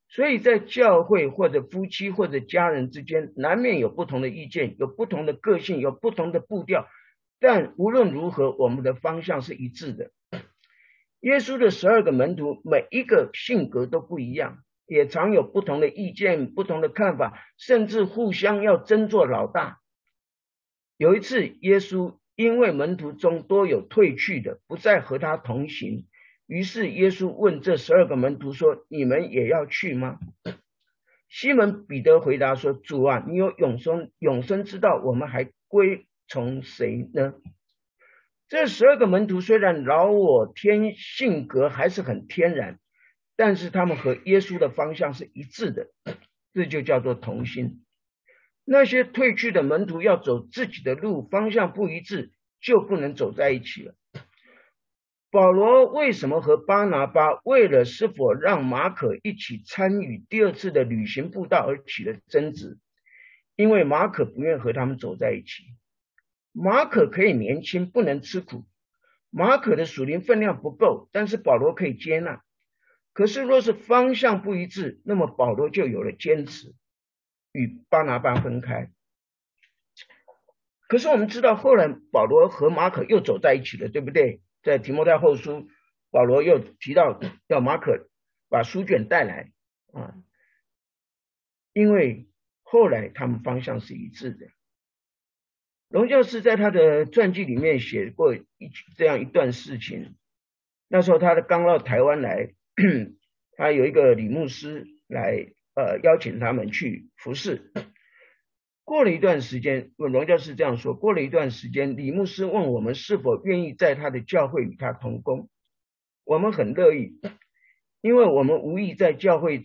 所以在教会或者夫妻或者家人之间，难免有不同的意见，有不同的个性，有不同的步调，但无论如何，我们的方向是一致的。耶稣的12个门徒，每一个性格都不一样，也常有不同的意见，不同的看法，甚至互相要争做老大。有一次，耶稣因为门徒中多有退去的，不再和他同行，于是耶稣问这12个门徒说：你们也要去吗？西门彼得回答说：主啊，你有永生之道，我们还归从谁呢？这12个门徒虽然老我性格还是很天然，但是他们和耶稣的方向是一致的，这就叫做同心。那些退去的门徒要走自己的路，方向不一致，就不能走在一起了。保罗为什么和巴拿巴为了是否让马可一起参与第2次的旅行布道而起了争执？因为马可不愿和他们走在一起。马可可以年轻，不能吃苦。马可的属灵分量不够，但是保罗可以接纳。可是若是方向不一致，那么保罗就有了坚持，与巴拿巴分开。可是我们知道后来保罗和马可又走在一起了，对不对？在提摩太后书，保罗又提到要马可把书卷带来啊，因为后来他们方向是一致的。荣教师在他的传记里面写过这样一段事情。那时候他刚到台湾来，他有一个李牧师来邀请他们去服侍。过了一段时间，荣教师这样说，过了一段时间，李牧师问我们是否愿意在他的教会与他同工。我们很乐意，因为我们无意在教会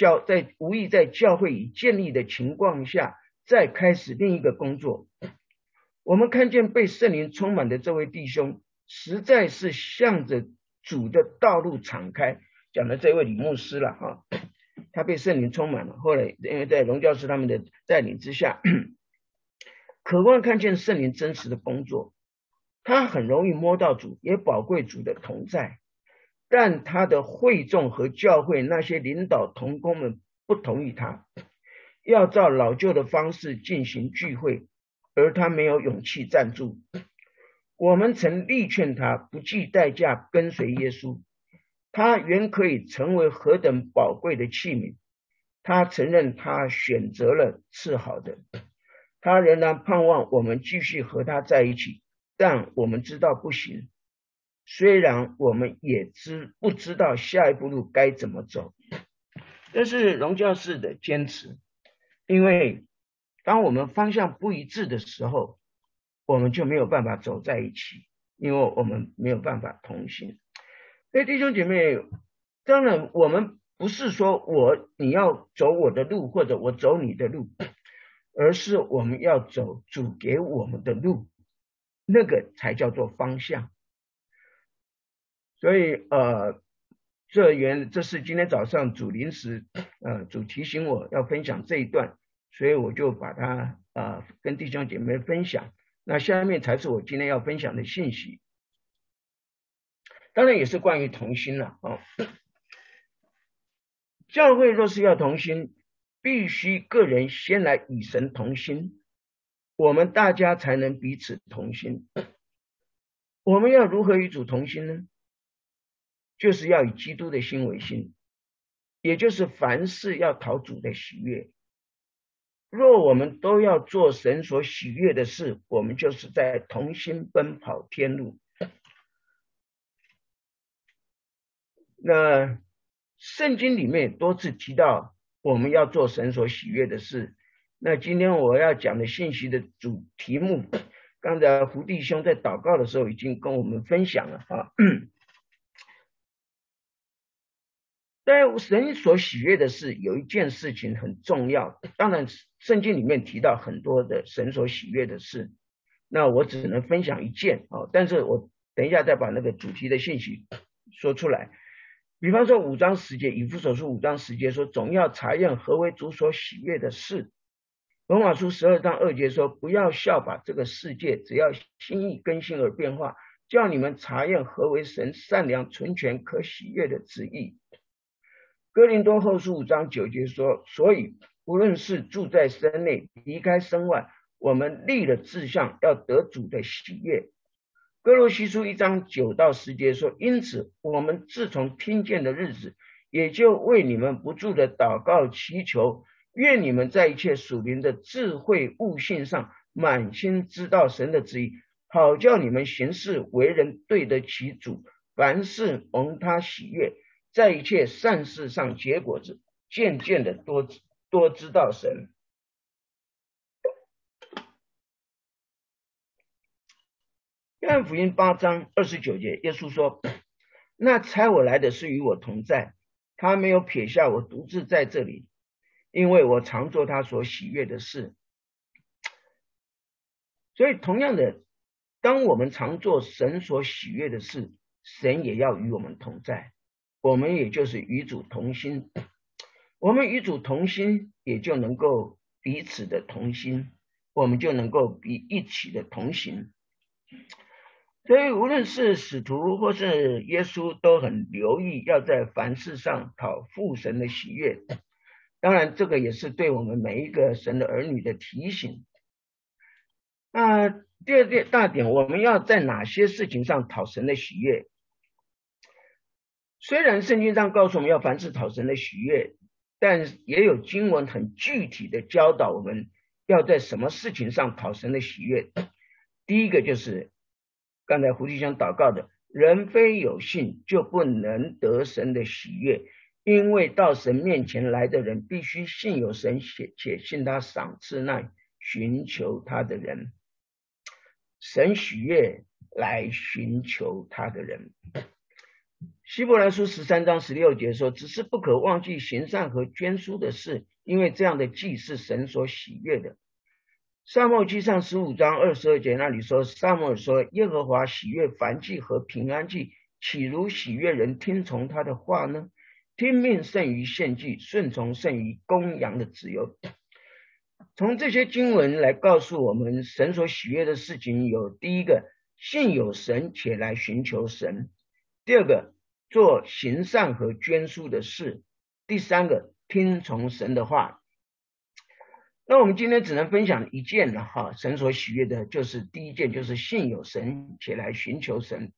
已建立的情况下再开始另一个工作。我们看见被圣灵充满的这位弟兄实在是向着主的道路敞开，讲的这位李牧师了哈，他被圣灵充满了。后来因为在荣教师他们的带领之下，渴望看见圣灵真实的工作，他很容易摸到主，也宝贵主的同在，但他的会众和教会那些领导同工们不同意他，要照老旧的方式进行聚会，而他没有勇气站住。我们曾力劝他不计代价跟随耶稣，他原可以成为何等宝贵的器皿。他承认他选择了次好的，他仍然盼望我们继续和他在一起，但我们知道不行。虽然我们也不知道下一步路该怎么走。这是荣教士的坚持，因为当我们方向不一致的时候，我们就没有办法走在一起，因为我们没有办法同行。所以弟兄姐妹，当然我们不是说你要走我的路，或者我走你的路，而是我们要走主给我们的路，那个才叫做方向。所以这是今天早上主临时主提醒我要分享这一段，所以我就把它跟弟兄姐妹分享。那下面才是我今天要分享的信息，当然也是关于同心了教会若是要同心，必须个人先来与神同心，我们大家才能彼此同心。我们要如何与主同心呢？就是要以基督的心为心，也就是凡事要讨主的喜悦。若我们都要做神所喜悦的事，我们就是在同心奔跑天路。那圣经里面多次提到我们要做神所喜悦的事。那今天我要讲的信息的主题目，刚才胡弟兄在祷告的时候已经跟我们分享了在神所喜悦的事，有一件事情很重要。当然圣经里面提到很多的神所喜悦的事，那我只能分享一件但是我等一下再把那个主题的信息说出来。比方说5章10节，以弗所书5章10节说，总要查验何为主所喜悦的事。罗马书12章2节说，不要效法这个世界，只要心意更新而变化，叫你们查验何为神善良纯全可喜悦的旨意。 哥林多后书5章9节说，所以无论是住在身内，离开身外，我们立了志向，要得主的喜悦。哥罗西书1章9到10节说，因此我们自从听见的日子，也就为你们不住的祷告祈求，愿你们在一切属灵的智慧悟性上满心知道神的旨意，好叫你们行事为人对得起主，凡事蒙他喜悦，在一切善事上结果子，渐渐的多知道神。约翰福音8章29节，耶稣说，那差我来的是与我同在，他没有撇下我独自在这里，因为我常做他所喜悦的事。所以同样的，当我们常做神所喜悦的事，神也要与我们同在，我们也就是与主同心。我们与主同心，也就能够彼此的同心，我们就能够一起的同行。所以无论是使徒或是耶稣，都很留意要在凡事上讨父神的喜悦。当然这个也是对我们每一个神的儿女的提醒。那第二大点，我们要在哪些事情上讨神的喜悦？虽然圣经上告诉我们要凡事讨神的喜悦，但也有经文很具体的教导我们要在什么事情上讨神的喜悦。第一个就是刚才胡弟兄祷告的，人非有信就不能得神的喜悦，因为到神面前来的人必须信有神，且信他赏赐那寻求他的人。神喜悦来寻求他的人。希伯来书13章16节说，只是不可忘记行善和捐书的事，因为这样的祭是神所喜悦的。撒母耳记上15章22节那里说，撒母耳说，耶和华喜悦燔祭和平安祭，岂如喜悦人听从他的话呢？听命胜于献祭，顺从胜于公羊的自由。从这些经文来告诉我们，神所喜悦的事情有：第一个，信有神且来寻求神；第二个，做行善和捐书的事；第三个，听从神的话。那我们今天只能分享一件了哈，神所喜悦的就是第一件，就是信有神且来寻求神。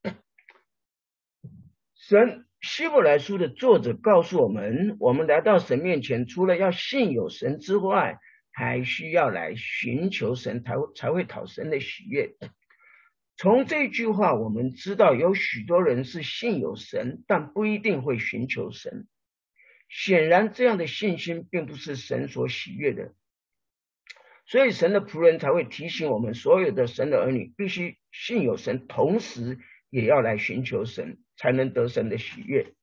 希伯来书的作者告诉我们，我们来到神面前，除了要信有神之外，还需要来寻求神，才会讨神的喜悦。从这句话我们知道，有许多人是信有神，但不一定会寻求神。显然这样的信心并不是神所喜悦的，所以神的仆人才会提醒我们，所有的神的儿女必须信有神，同时也要来寻求神，才能得神的喜悦。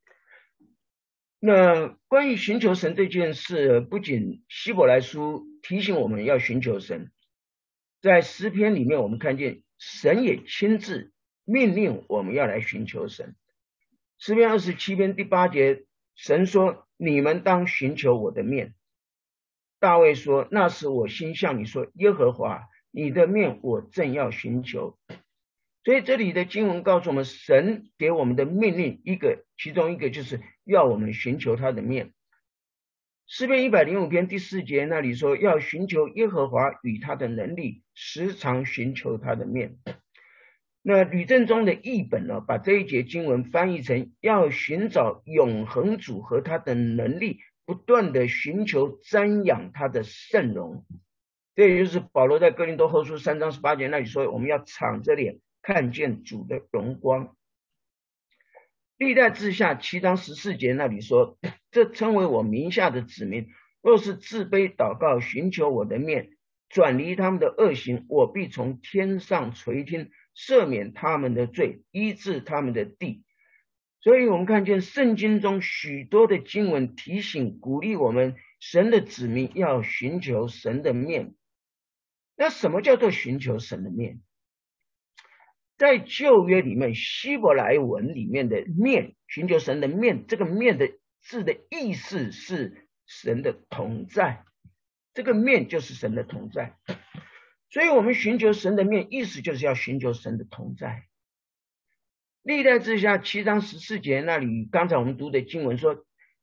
那关于寻求神这件事，不仅希伯来书提醒我们要寻求神，在诗篇里面我们看见神也亲自命令我们要来寻求神。诗篇27篇第8节，神说，你们当寻求我的面。大卫说，那时我心向你说，耶和华，你的面我正要寻求。所以这里的经文告诉我们，神给我们的命令其中一个就是要我们寻求他的面。诗篇105篇第4节那里说，要寻求耶和华与他的能力，时常寻求他的面。那吕正中的译本呢，把这一节经文翻译成要寻找永恒主和他的能力，不断的寻求瞻仰他的圣容。这也就是保罗在哥林多后书3章18节那里说，我们要敞着脸看见主的荣光。历代志下7章14节那里说，这称为我名下的子民，若是自卑祷告，寻求我的面，转离他们的恶行，我必从天上垂听，赦免他们的罪，医治他们的地。所以我们看见圣经中许多的经文提醒鼓励我们，神的子民要寻求神的面。那什么叫做寻求神的面？在旧约里面，希伯来文里面的面，寻求神的面，这个面的字的意思是神的同在，这个面就是神的同在。所以我们寻求神的面，意思就是要寻求神的同在。历代志下7章14节那里，刚才我们读的经文说，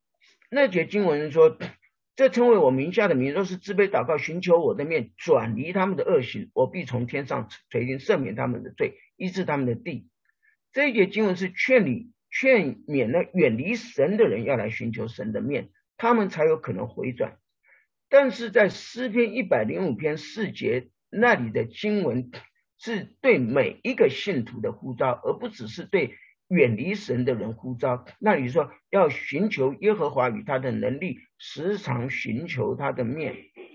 那节经文说，这称为我名下的民，若是自卑祷告，寻求我的面，转离他们的恶行，我必从天上垂听，赦免他们的罪，医治他们的地。这一节经文是劝勉了远离神的人要来寻求神的面，他们才有可能回转。但是在诗篇105篇4节那里的经文是对每一个信徒的呼召，而不只是对远离神的人呼召。那里说要寻求耶和华与他的能力，时常寻求他的面。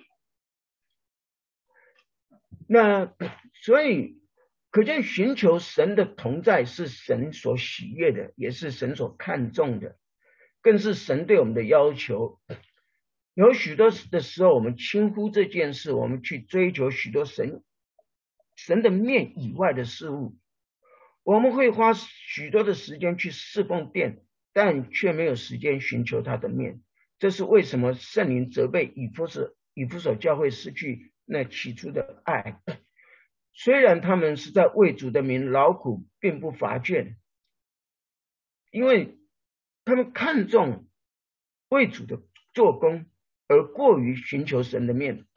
那所以可见寻求神的同在是神所喜悦的，也是神所看重的，更是神对我们的要求。有许多的时候我们轻忽这件事，我们去追求许多神的面以外的事物，我们会花许多的时间去侍奉殿，但却没有时间寻求他的面。这是为什么圣灵责备以弗所教会失去那起初的爱。虽然他们是在为主的名劳苦，并不乏倦，因为他们看重为主的做工，而过于寻求神的面，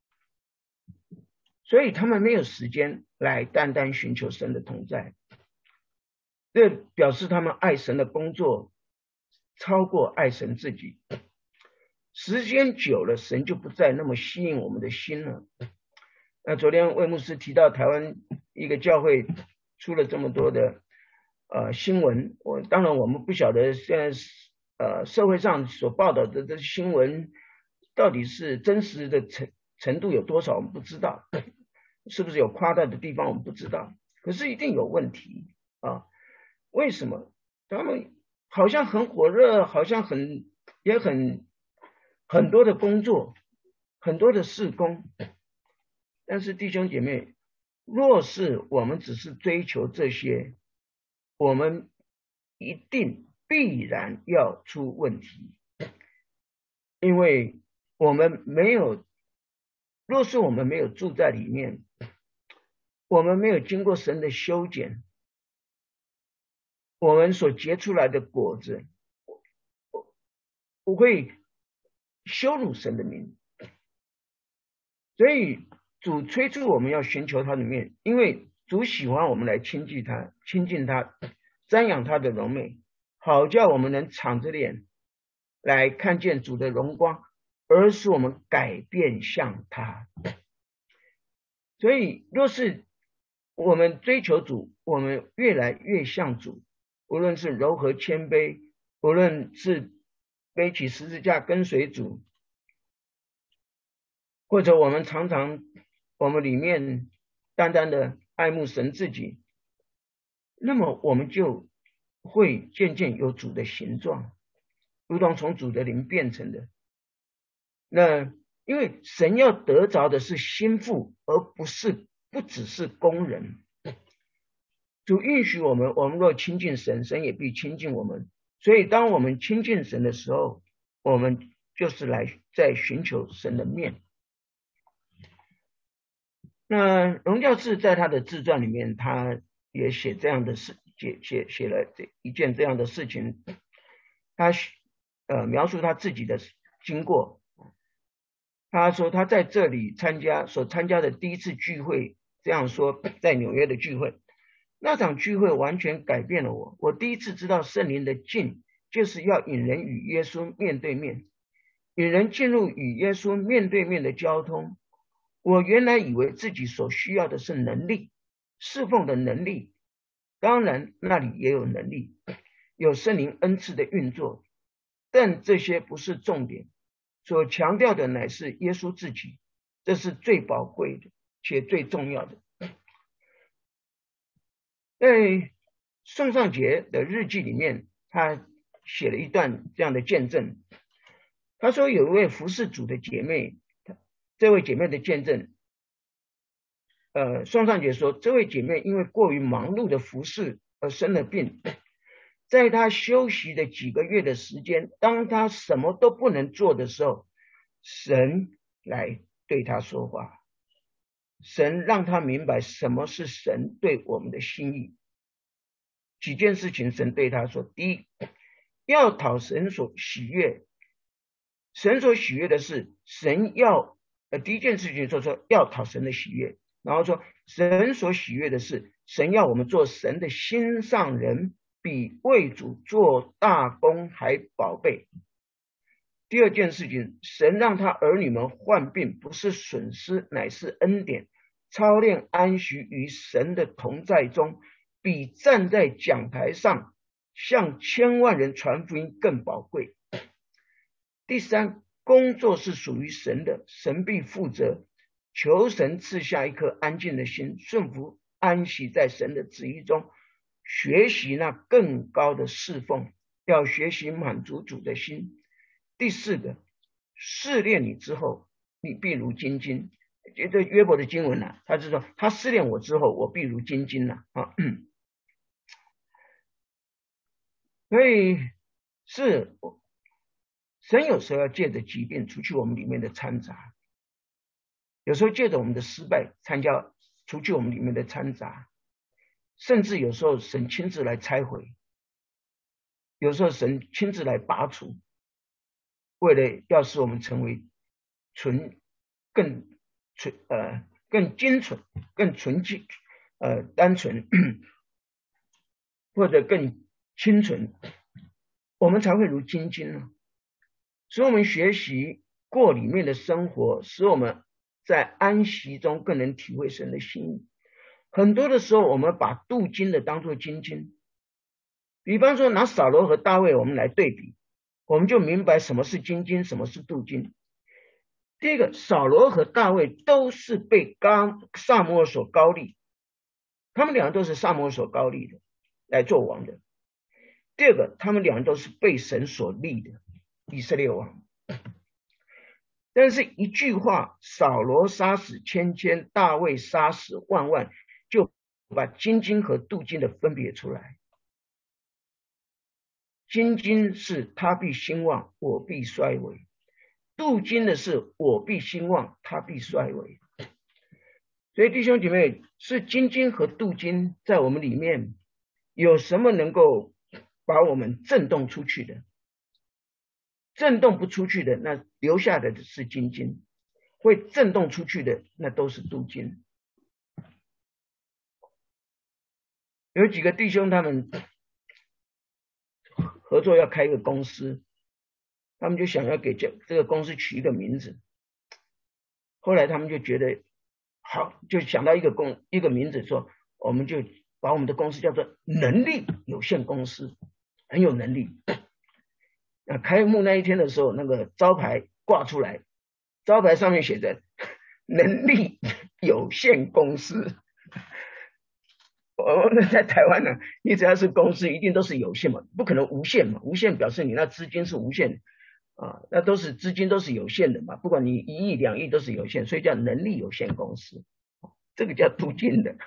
所以他们没有时间来单单寻求神的同在。这表示他们爱神的工作超过爱神自己。时间久了，神就不再那么吸引我们的心了。那昨天魏牧师提到台湾一个教会出了这么多的新闻，当然我们不晓得现在社会上所报道的这些新闻到底是真实的程度有多少，我们不知道，是不是有夸大的地方我们不知道，可是一定有问题啊。为什么他们好像很火热，好像也很多的工作，很多的事工，但是弟兄姐妹，若是我们只是追求这些，我们一定必然要出问题。因为若是我们没有住在里面，我们没有经过神的修剪，我们所结出来的果子不会羞辱神的名。所以主催促我们要寻求他的面，因为主喜欢我们来亲近他，瞻仰他的荣美，好叫我们能敞着脸来看见主的荣光，而使我们改变像他。所以若是我们追求主，我们越来越像主，无论是柔和谦卑，无论是背起十字架跟随主，或者我们里面单单的爱慕神自己，那么我们就会渐渐有主的形状，如同从主的灵变成的。那因为神要得着的是心腹，而不只是工人。主允许我们若亲近神，神也必亲近我们。所以当我们亲近神的时候，我们就是在寻求神的面。那荣教士在他的自传里面，他也写这样的事，写了一件这样的事情。他描述他自己的经过。他说他在这里所参加的第一次聚会，这样说，在纽约的聚会，那场聚会完全改变了我。我第一次知道圣灵的进，就是要引人与耶稣面对面，引人进入与耶稣面对面的交通。我原来以为自己所需要的是能力，侍奉的能力，当然那里也有能力，有圣灵恩赐的运作，但这些不是重点，所强调的乃是耶稣自己，这是最宝贵的且最重要的。在宋尚杰的日记里面，他写了一段这样的见证。他说有一位服侍主的姐妹，这位姐妹的见证，宋尚杰说，这位姐妹因为过于忙碌的服侍而生了病，在她休息的几个月的时间，当她什么都不能做的时候，神来对她说话，神让她明白什么是神对我们的心意。几件事情神对她说，第一，要讨神所喜悦， 神所喜悦的是神要第一件事情说要讨神的喜悦，然后说神所喜悦的是神要我们做神的心上人，比为主做大功还宝贝。第二件事情，神让他儿女们患病不是损失，乃是恩典，操练安息于神的同在中，比站在讲台上向千万人传福音更宝贵。第三，工作是属于神的，神必负责，求神赐下一颗安静的心，顺服安息在神的旨意中，学习那更高的侍奉，要学习满足主的心。第四个，试炼你之后，你必如精金。这约伯的经文啊，他是说他试炼我之后，我必如精金啊。所以是神有时候要借着疾病除去我们里面的掺杂，有时候借着我们的失败除去我们里面的掺杂，甚至有时候神亲自来拆毁，有时候神亲自来拔除，为了要使我们成为更精纯、更纯净、单纯，或者更清纯，我们才会如精金呢。使我们学习过里面的生活，使我们在安息中更能体会神的心意。很多的时候，我们把镀金的当作精金，比方说拿扫罗和大卫我们来对比，我们就明白什么是精金，什么是镀金。第一个，扫罗和大卫都是被撒母耳所膏立，他们两个都是撒母耳所膏立的，来做王的。第二个，他们两个都是被神所立的以色列王。但是一句话，扫罗杀死千千，大卫杀死万万，就把精金和镀金的分别出来。精金是他必兴旺，我必衰微；镀金的是我必兴旺，他必衰微。所以弟兄姐妹，是精金和镀金在我们里面有什么能够把我们震动出去的？震动不出去的，那留下的是精金；会震动出去的，那都是镀金。有几个弟兄他们合作要开一个公司，他们就想要给这个公司取一个名字，后来他们就觉得好，就想到一个名字，说我们就把我们的公司叫做能力有限公司，很有能力。开幕那一天的时候，那个招牌挂出来，招牌上面写着能力有限公司。我们在台湾呢，你只要是公司一定都是有限嘛，不可能无限嘛，无限表示你那资金是无限的啊，那都是资金都是有限的嘛，不管你1亿2亿都是有限，所以叫能力有限公司，这个叫镀金的。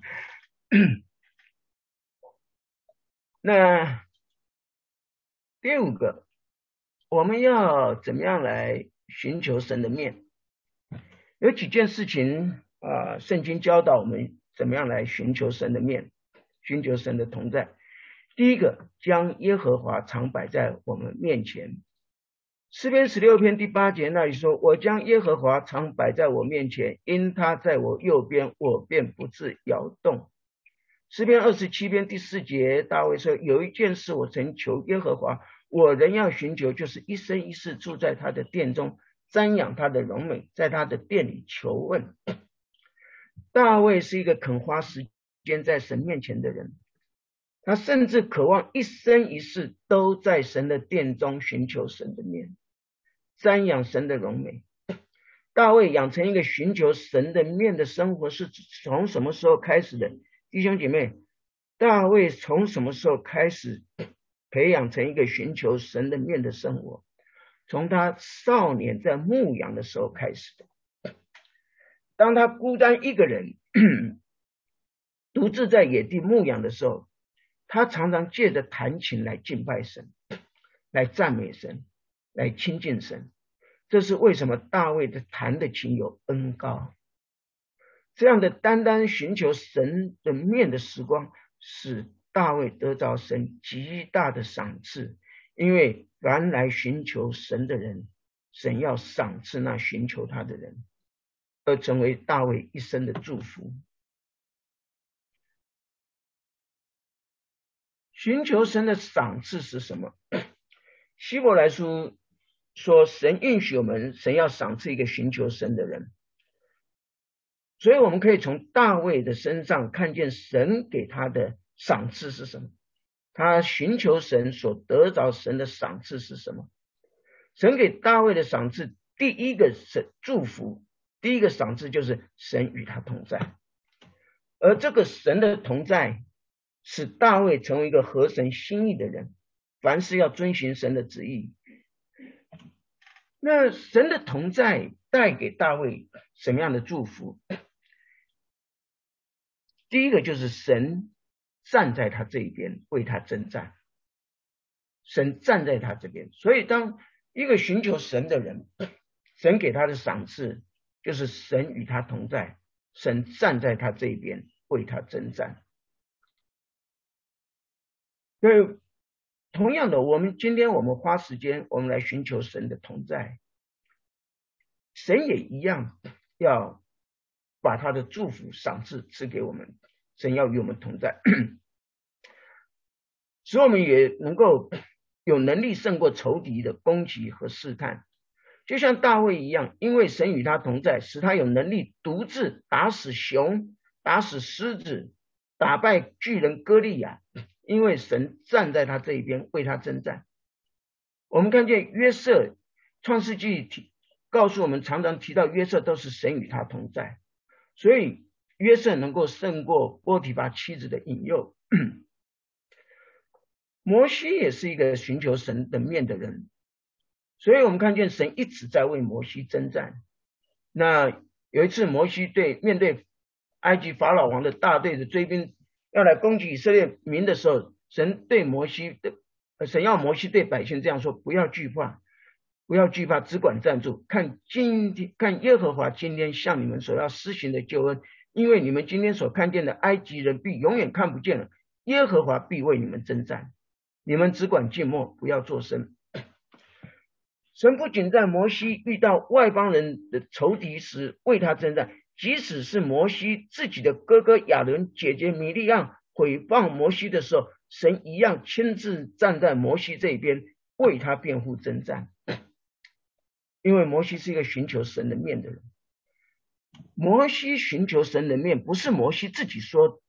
那第五个，我们要怎么样来寻求神的面？有几件事情圣经教导我们怎么样来寻求神的面，寻求神的同在。第一个，将耶和华常摆在我们面前。诗篇16篇第8节那里说，我将耶和华常摆在我面前，因他在我右边，我便不致摇动。诗篇27篇第4节大卫说，有一件事我曾求耶和华，我仍要寻求，就是一生一世住在他的殿中，瞻仰他的荣美，在他的殿里求问。大卫是一个肯花时间在神面前的人，他甚至渴望一生一世都在神的殿中寻求神的面，瞻仰神的荣美。大卫养成一个寻求神的面的生活是从什么时候开始的？弟兄姐妹，大卫从什么时候开始培养成一个寻求神的面的生活？从他少年在牧羊的时候开始的。当他孤单一个人独自在野地牧羊的时候，他常常借着弹琴来敬拜神，来赞美神，来亲近神。这是为什么大卫的弹的琴有恩膏。这样的单单寻求神的面的时光，使大卫得到神极大的赏赐，因为凡来寻求神的人神要赏赐那寻求他的人，而成为大卫一生的祝福。寻求神的赏赐是什么？希伯来书说，神允许我们，神要赏赐一个寻求神的人。所以我们可以从大卫的身上看见神给他的赏赐是什么，他寻求神所得着神的赏赐是什么。神给大卫的赏赐，第一个是祝福，第一个赏赐就是神与他同在，而这个神的同在使大卫成为一个合神心意的人，凡事要遵循神的旨意。那神的同在带给大卫什么样的祝福？第一个就是神站在他这一边，为他征战。神站在他这边，所以当一个寻求神的人，神给他的赏赐就是神与他同在，神站在他这一边，为他征战。所以同样的，今天我们花时间，我们来寻求神的同在，神也一样要把他的祝福赏赐赐给我们，神要与我们同在，使我们也能够有能力胜过仇敌的攻击和试探。就像大卫一样，因为神与他同在，使他有能力独自打死熊，打死狮子，打败巨人歌利亚，因为神站在他这一边，为他征战。我们看见约瑟，创世纪告诉我们，常常提到约瑟都是神与他同在，所以约瑟能够胜过波提乏妻子的引诱。摩西也是一个寻求神的面的人，所以我们看见神一直在为摩西征战。那有一次摩西面对埃及法老王的大队的追兵要来攻击以色列民的时候，神要摩西对百姓这样说：不要惧怕，不要惧怕，只管站住，看耶和华今天向你们所要施行的救恩，因为你们今天所看见的埃及人必永远看不见了，耶和华必为你们征战，你们只管静默，不要作声。神不仅在摩西遇到外邦人的仇敌时为他征战，即使是摩西自己的哥哥亚伦、姐姐米利暗毁谤摩西的时候，神一样亲自站在摩西这边，为他辩护征战。因为摩西是一个寻求神的面的人，摩西寻求神的面不是摩西自己说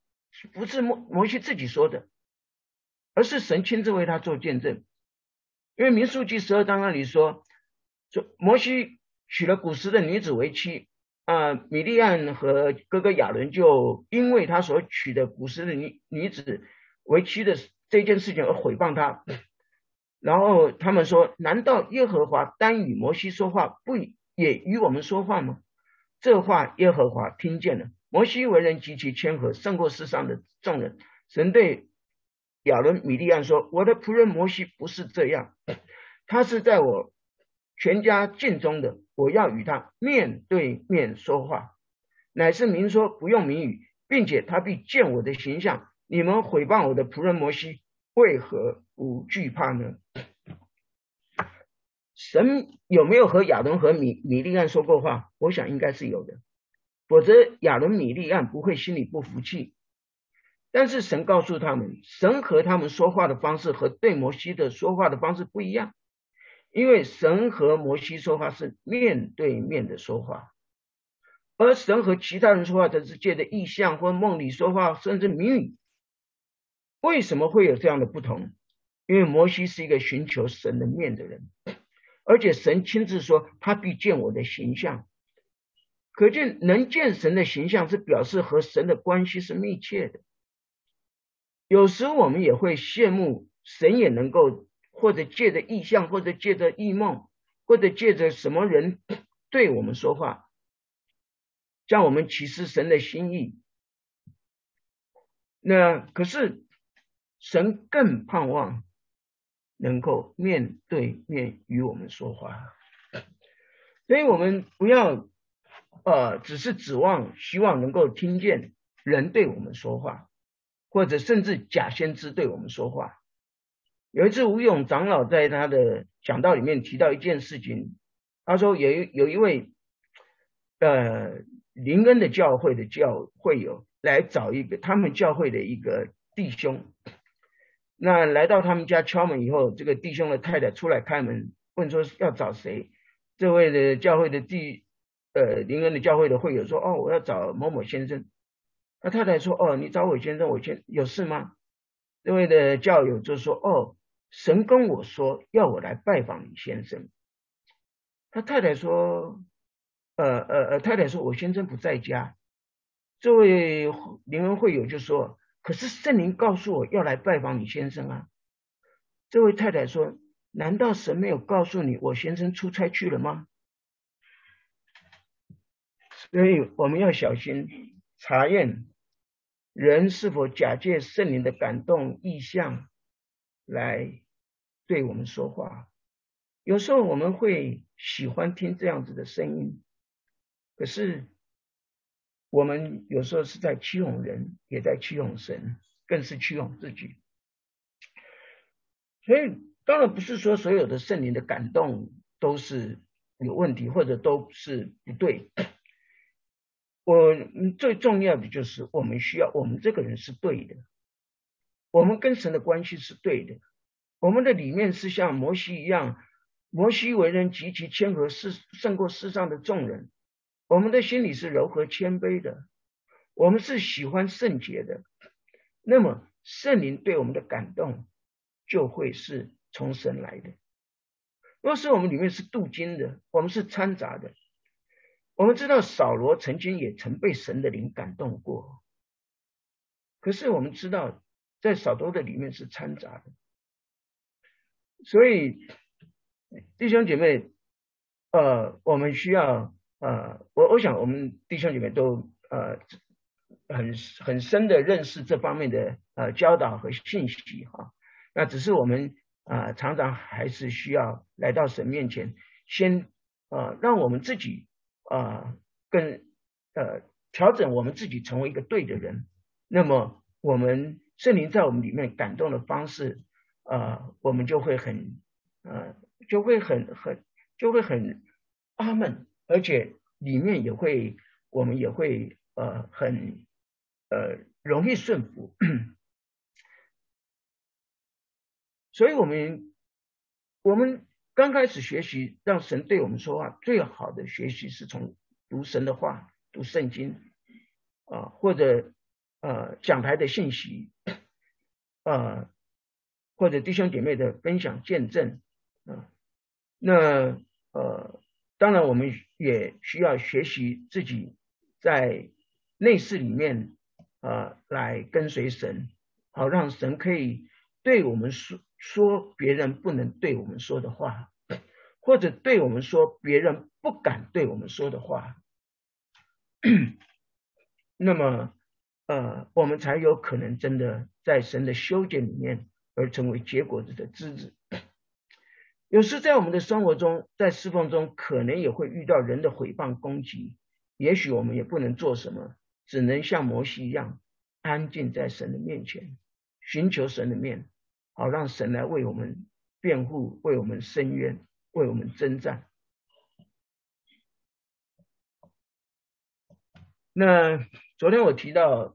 的，而是神亲自为他做见证。因为民数记12章那里说摩西娶了古时的女子为妻，米利暗和哥哥亚伦就因为他所娶的古时的女子为妻的这件事情而毁谤他。然后他们说，难道耶和华单与摩西说话，不也与我们说话吗？这话耶和华听见了。摩西为人极其谦和，胜过世上的众人。神对亚伦、米利暗说，我的仆人摩西不是这样，他是在我全家尽忠的，我要与他面对面说话，乃是明说，不用明语，并且他必见我的形象。你们毁谤我的仆人摩西，为何不惧怕呢？神有没有和亚伦和米利暗说过话？我想应该是有的，否则亚伦、米利暗不会心里不服气。但是神告诉他们，神和他们说话的方式和对摩西的说话的方式不一样，因为神和摩西说话是面对面的说话，而神和其他人说话则是借着意象或梦里说话，甚至谜语。为什么会有这样的不同？因为摩西是一个寻求神的面的人，而且神亲自说他必见我的形象，可见能见神的形象是表示和神的关系是密切的。有时我们也会羡慕神也能够或者借着意象，或者借着异梦，或者借着什么人对我们说话，向我们启示神的心意。那可是神更盼望能够面对面与我们说话，所以我们不要只是指望希望能够听见人对我们说话，或者甚至假先知对我们说话。有一次吴勇长老在他的讲道里面提到一件事情， 他说有一位灵恩的教会的会友来找一个他们教会的一个弟兄，那来到他们家敲门以后，这个弟兄的太太出来开门，问说要找谁？这位的教会的灵恩的教会的会友说，哦，我要找某某先生。他太太说，哦，你找我先生，有事吗？这位的教友就说，哦，神跟我说要我来拜访你先生。他太太说，太太说我先生不在家。这位灵恩会友就说，可是圣灵告诉我要来拜访你先生啊。这位太太说，难道神没有告诉你我先生出差去了吗？所以我们要小心查验人是否假借圣灵的感动意象来对我们说话。有时候我们会喜欢听这样子的声音，可是我们有时候是在欺哄人，也在欺哄神，更是欺哄自己。所以当然不是说所有的圣灵的感动都是有问题，或者都是不对。最重要的就是我们这个人是对的，我们跟神的关系是对的，我们的里面是像摩西一样，摩西为人极其谦和，胜过世上的众人。我们的心里是柔和谦卑的，我们是喜欢圣洁的。那么圣灵对我们的感动就会是从神来的。若是我们里面是镀金的，我们是掺杂的。我们知道扫罗曾经也曾被神的灵感动过，可是我们知道在扫罗的里面是掺杂的。所以弟兄姐妹，我们需要我想我们弟兄姐妹都很深的认识这方面的教导和信息哈。那只是我们常常还是需要来到神面前，先让我们自己调整我们自己成为一个对的人。那么我们圣灵在我们里面感动的方式，我们就会很阿们，而且里面我们也会很容易顺服。所以我们刚开始学习让神对我们说话，最好的学习是从读神的话，读圣经或者讲台的信息或者弟兄姐妹的分享见证那当然我们也需要学习自己在内室里面来跟随神，好让神可以对我们说别人不能对我们说的话，或者对我们说别人不敢对我们说的话。那么我们才有可能真的在神的修剪里面而成为结果子的枝子。有时在我们的生活中，在侍奉中可能也会遇到人的毁谤攻击，也许我们也不能做什么，只能像摩西一样安静在神的面前，寻求神的面，好让神来为我们辩护，为我们伸冤，为我们征战。那昨天我提到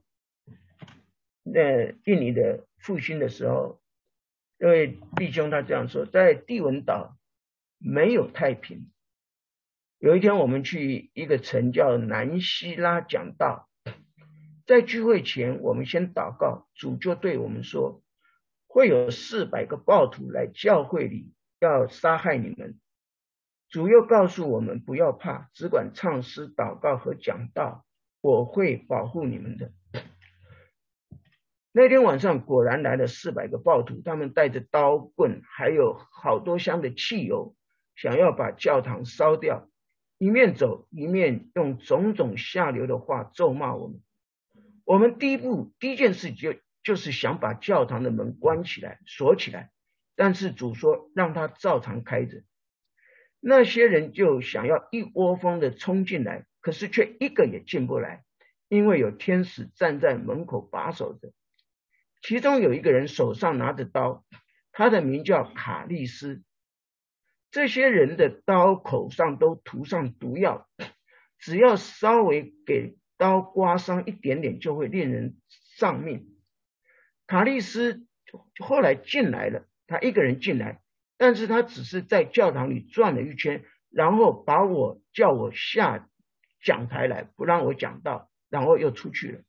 印尼的复兴的时候，因为弟兄他这样说，在地文岛没有太平。有一天我们去一个城叫南希拉讲道，在聚会前我们先祷告，主就对我们说，会有400个暴徒来教会里要杀害你们。主又告诉我们不要怕，只管唱诗祷告和讲道，我会保护你们的。那天晚上果然来了400个暴徒，他们带着刀棍，还有好多箱的汽油，想要把教堂烧掉，一面走一面用种种下流的话咒骂我们。我们第一件事就是想把教堂的门关起来锁起来，但是主说让它照常开着。那些人就想要一窝蜂的冲进来，可是却一个也进不来，因为有天使站在门口把守着。其中有一个人手上拿着刀，他的名叫卡利斯。 这些人的刀口上都涂上毒药，只要稍微给刀刮伤一点点，就会令人丧命。卡利斯后来进来了，他一个人进来，但是他只是在教堂里转了一圈，然后叫我下讲台来，不让我讲道，然后又出去了。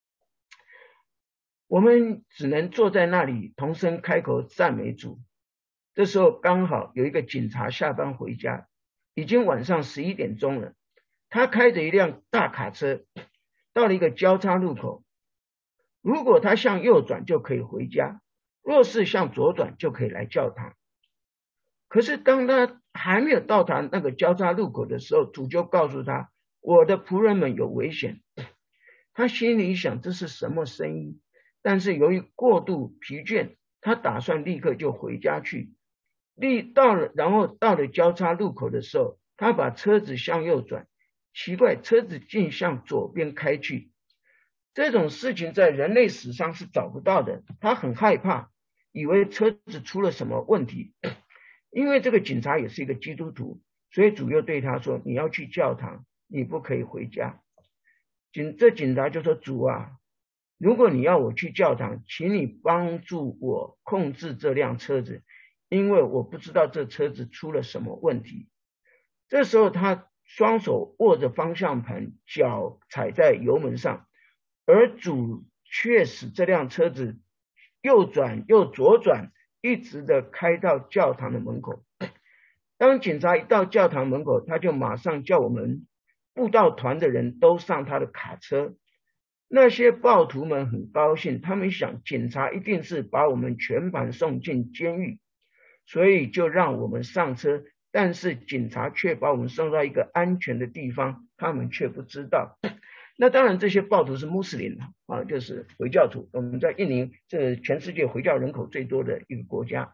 我们只能坐在那里同声开口赞美主。这时候刚好有一个警察下班回家，已经晚上11点钟了。他开着一辆大卡车到了一个交叉路口，如果他向右转就可以回家，若是向左转就可以来教堂。可是当他还没有到达那个交叉路口的时候，主就告诉他，我的仆人们有危险。他心里想这是什么声音，但是由于过度疲倦，他打算立刻就回家去。然后到了交叉路口的时候，他把车子向右转，奇怪，车子竟向左边开去。这种事情在人类史上是找不到的，他很害怕，以为车子出了什么问题。因为这个警察也是一个基督徒，所以主又对他说，你要去教堂，你不可以回家。这警察就说，主啊，如果你要我去教堂，请你帮助我控制这辆车子，因为我不知道这车子出了什么问题。这时候他双手握着方向盘，脚踩在油门上，而主却使这辆车子右转又左转，一直的开到教堂的门口。当警察一到教堂门口，他就马上叫我们布道团的人都上他的卡车。那些暴徒们很高兴，他们想警察一定是把我们全盘送进监狱，所以就让我们上车，但是警察却把我们送到一个安全的地方，他们却不知道。那当然这些暴徒是穆斯林啊，就是回教徒。我们在印尼，这全世界回教人口最多的一个国家。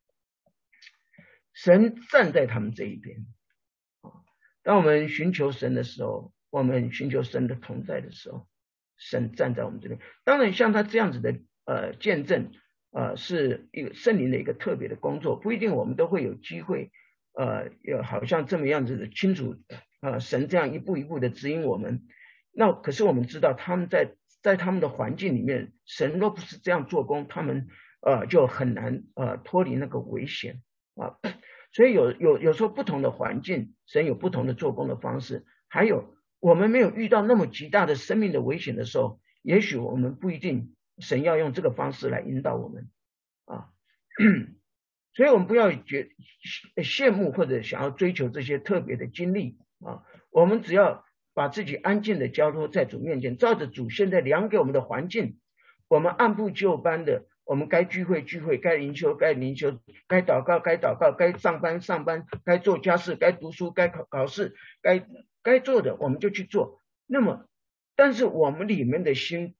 神站在他们这一边。当我们寻求神的时候，我们寻求神的同在的时候，神站在我们这边。当然像他这样子的见证是一个圣灵的一个特别的工作，不一定我们都会有机会好像这么样子的清楚神这样一步一步的指引我们。那可是我们知道他们在他们的环境里面，神若不是这样做工，他们就很难脱离那个危险啊。所以有时候不同的环境，神有不同的做工的方式。还有我们没有遇到那么极大的生命的危险的时候，也许我们不一定神要用这个方式来引导我们啊。所以我们不要羡慕或者想要追求这些特别的经历啊，我们只要把自己安静的交托在主面前，照着主现在量给我们的环境，我们按部就班的，我们该聚会聚会，该灵修该灵修，该祷告该祷告，该上班上班，该做家事该读书该考试，该做的我们就去做。那么但是我们里面的心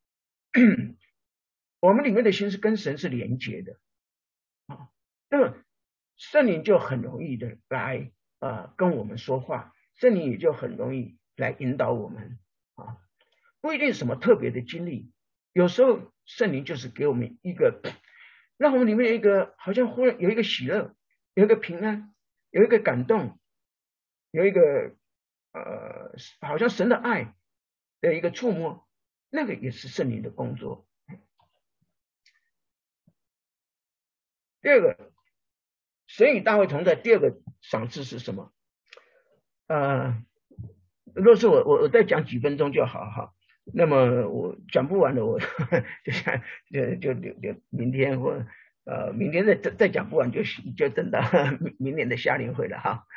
我们里面的心是跟神是连结的啊，那么圣灵就很容易的来跟我们说话，圣灵也就很容易来引导我们啊，不一定什么特别的经历，有时候圣灵就是给我们一个，让我们里面有一个好像忽然有一个喜乐，有一个平安，有一个感动，有一个好像神的爱的一个触摸，那个也是圣灵的工作。第二个，神与大卫同在，第二个赏赐是什么？若是我再讲几分钟就好哈，那么我讲不完的，我就明天或明天再讲不完就等到明年的夏令会了哈。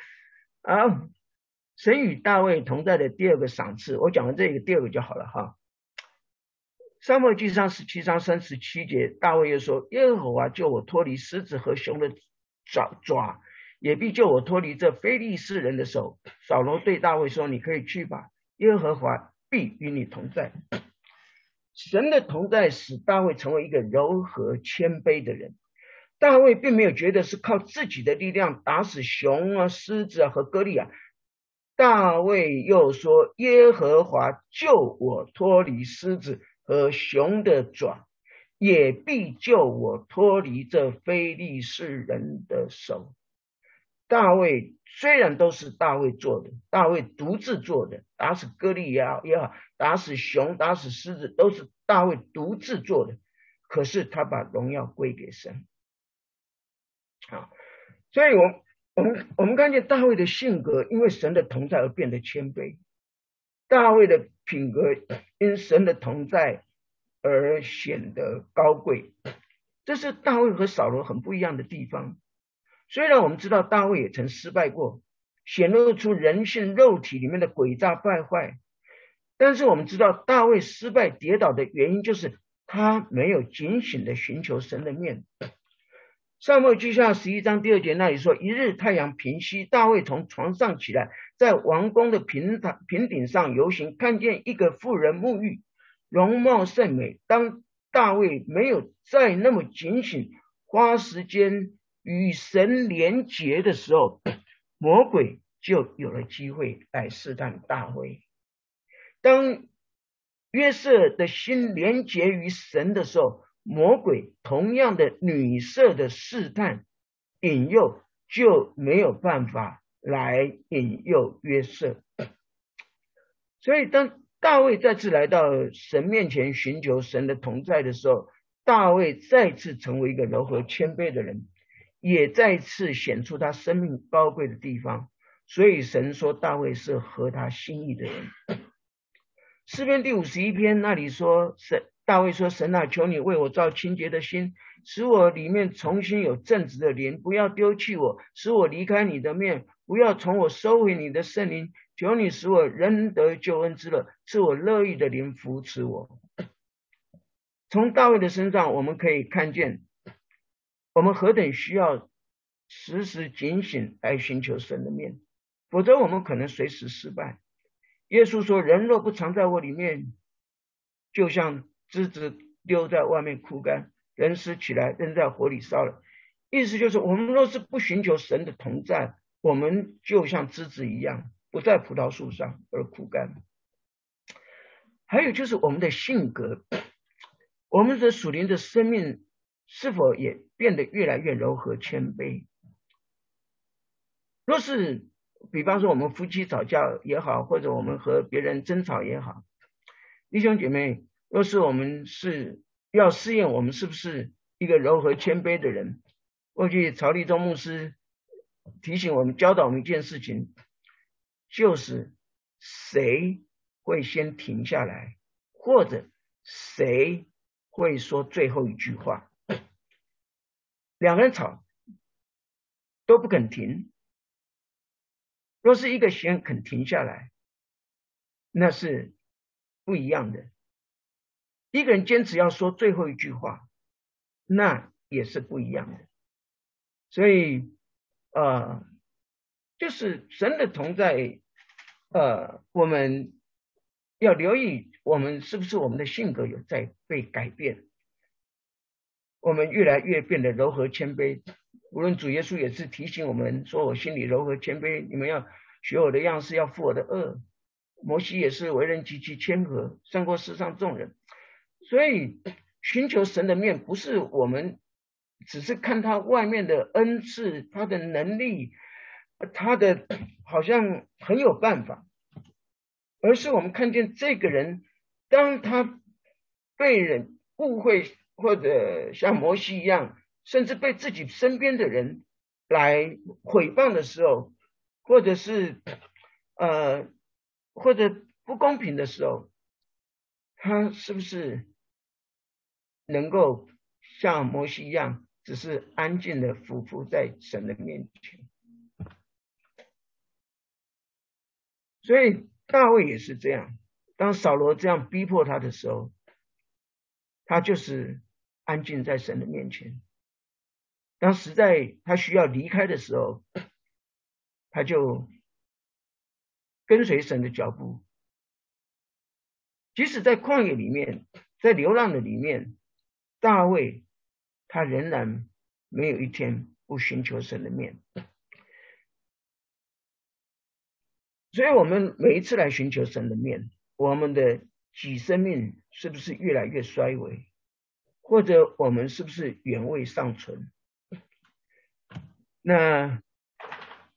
神与大卫同在的第二个赏赐，我讲完这个第二个就好了哈。撒母耳记上17章37节，大卫又说，耶和华救我脱离狮子和熊的爪，也必救我脱离这非利士人的手。扫罗对大卫说，你可以去吧，耶和华必与你同在。神的同在使大卫成为一个柔和谦卑的人。大卫并没有觉得是靠自己的力量打死熊啊、狮子啊和歌利亚。大卫又说，耶和华救我脱离狮子和熊的爪，也必救我脱离这非利士人的手。 大卫虽然都是大卫做的，大卫独自做的，打死歌利亚也好，打死熊，打死狮子，都是大卫独自做的，可是他把荣耀归给神。好，所以我们看见大卫的性格因为神的同在而变得谦卑，大卫的品格因神的同在而显得高贵，这是大卫和扫罗很不一样的地方。虽然我们知道大卫也曾失败过，显露出人性肉体里面的诡诈败坏，但是我们知道大卫失败跌倒的原因就是他没有警醒的寻求神的面。撒母耳记下11章第2节那里说，一日太阳平西，大卫从床上起来，在王宫的平顶上游行，看见一个妇人沐浴，容貌甚美。当大卫没有再那么警醒，花时间与神连结的时候，魔鬼就有了机会来试探大卫。当约瑟的心连结于神的时候，魔鬼同样的女色的试探引诱就没有办法来引诱约瑟。所以当大卫再次来到神面前寻求神的同在的时候，大卫再次成为一个柔和谦卑的人，也再次显出他生命高贵的地方。所以神说大卫是合他心意的人。诗篇第51篇那里说，大卫说，神啊，求你为我造清洁的心，使我里面重新有正直的灵，不要丢弃我，使我离开你的面，不要从我收回你的圣灵，求你使我仍得救恩之乐，赐我乐意的灵扶持我。从大卫的身上我们可以看见，我们何等需要时时警醒来寻求神的面，否则我们可能随时失败。耶稣说，人若不藏在我里面，就像枝子丢在外面枯干，人拾起来扔在火里烧了。意思就是，我们若是不寻求神的同在，我们就像枝子一样，不在葡萄树上而枯干。还有就是我们的性格，我们的属灵的生命是否也变得越来越柔和谦卑？若是比方说我们夫妻吵架也好，或者我们和别人争吵也好，弟兄姐妹，若是我们是要试验我们是不是一个柔和谦卑的人，过去曹立忠牧师提醒我们，教导我们一件事情，就是谁会先停下来，或者谁会说最后一句话。两个人吵都不肯停，若是一个先肯停下来，那是不一样的。一个人坚持要说最后一句话，那也是不一样的。所以就是神的同在，我们要留意我们是不是我们的性格有在被改变，我们越来越变得柔和谦卑。无论主耶稣也是提醒我们说，我心里柔和谦卑，你们要学我的样式，要负我的恶。摩西也是为人极其谦和，胜过世上众人。所以寻求神的面，不是我们只是看他外面的恩赐，他的能力，他的好像很有办法，而是我们看见这个人，当他被人误会，或者像摩西一样，甚至被自己身边的人来毁谤的时候，或者是或者不公平的时候，他是不是能够像摩西一样，只是安静的俯伏在神的面前？所以大卫也是这样，当扫罗这样逼迫他的时候，他就是安静在神的面前。当实在他需要离开的时候，他就跟随神的脚步。即使在旷野里面，在流浪的里面，大卫他仍然没有一天不寻求神的面。所以我们每一次来寻求神的面，我们的己生命是不是越来越衰微，或者我们是不是原位尚存？那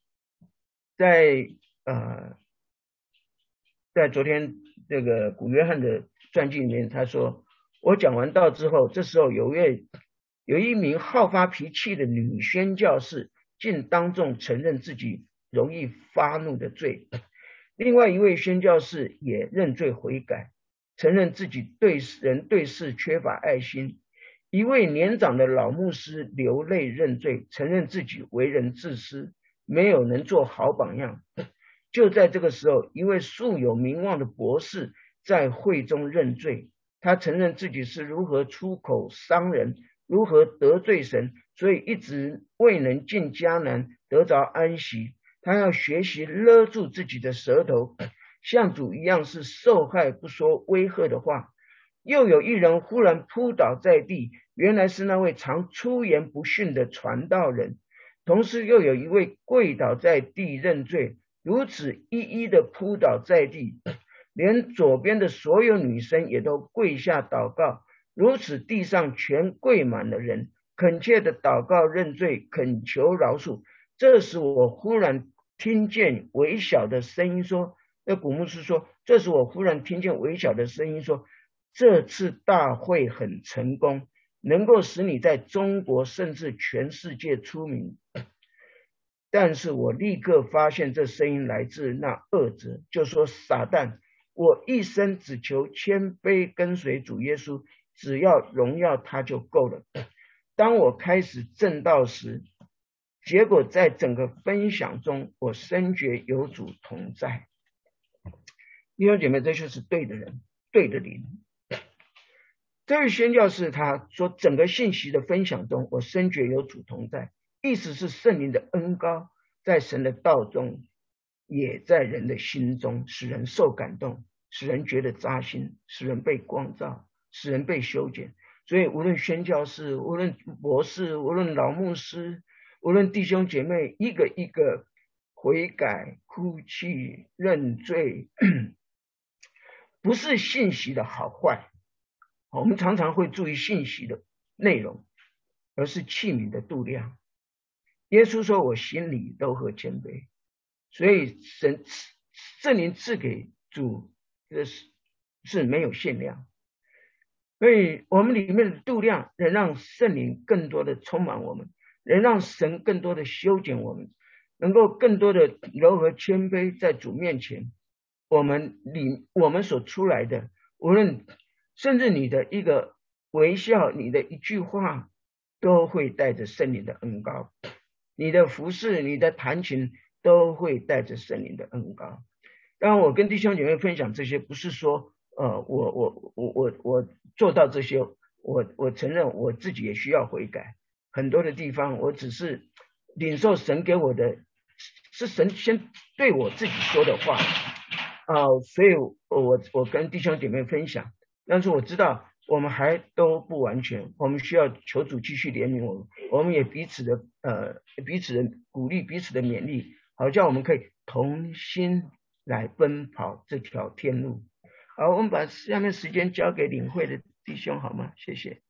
在昨天这个古约翰的传记里面，他说我讲完道之后，这时候有一名好发脾气的女宣教士竟当众承认自己容易发怒的罪，另外一位宣教士也认罪悔改，承认自己对人对事缺乏爱心。一位年长的老牧师流泪认罪，承认自己为人自私，没有能做好榜样。就在这个时候，一位素有名望的博士在会中认罪，他承认自己是如何出口伤人，如何得罪神，所以一直未能进迦南得着安息。他要学习勒住自己的舌头，像主一样是受害不说威吓的话。又有一人忽然扑倒在地，原来是那位常出言不逊的传道人。同时又有一位跪倒在地认罪，如此一一的扑倒在地，连左边的所有女生也都跪下祷告，如此地上全跪满了人，恳切的祷告认罪，恳求饶恕。这时我忽然听见微小的声音说，古牧师说，这时我忽然听见微小的声音说，这次大会很成功，能够使你在中国甚至全世界出名。但是我立刻发现这声音来自那恶者，就说撒旦，我一生只求谦卑跟随主耶稣，只要荣耀他就够了。当我开始证道时，结果在整个分享中，我深觉有主同在。弟兄姐妹，这就是对的人，对的灵。这位宣教士他说，整个信息的分享中，我深觉有主同在，意思是圣灵的恩膏在神的道中，也在人的心中，使人受感动，使人觉得扎心，使人被光照，使人被修剪。所以无论宣教士，无论博士，无论老牧师，无论弟兄姐妹，一个一个悔改、哭泣、认罪，不是信息的好坏，我们常常会注意信息的内容，而是器皿的度量。耶稣说，我心里柔和谦卑，所以圣灵赐给主的是没有限量，所以我们里面的度量能让圣灵更多的充满我们，能让神更多的修剪我们，能够更多的柔和谦卑在主面前。我们所出来的，无论甚至你的一个微笑，你的一句话，都会带着圣灵的恩膏，你的服侍，你的弹琴，都会带着圣灵的恩膏。当然我跟弟兄姐妹分享这些，不是说我做到这些，我承认我自己也需要悔改，很多的地方我只是领受神给我的，是神先对我自己说的话所以我跟弟兄姐妹分享，但是我知道我们还都不完全，我们需要求主继续怜悯我们，我们也彼此的鼓励，彼此的勉励，好叫我们可以同心来奔跑这条天路。好，我们把下面时间交给领会的弟兄好吗？谢谢。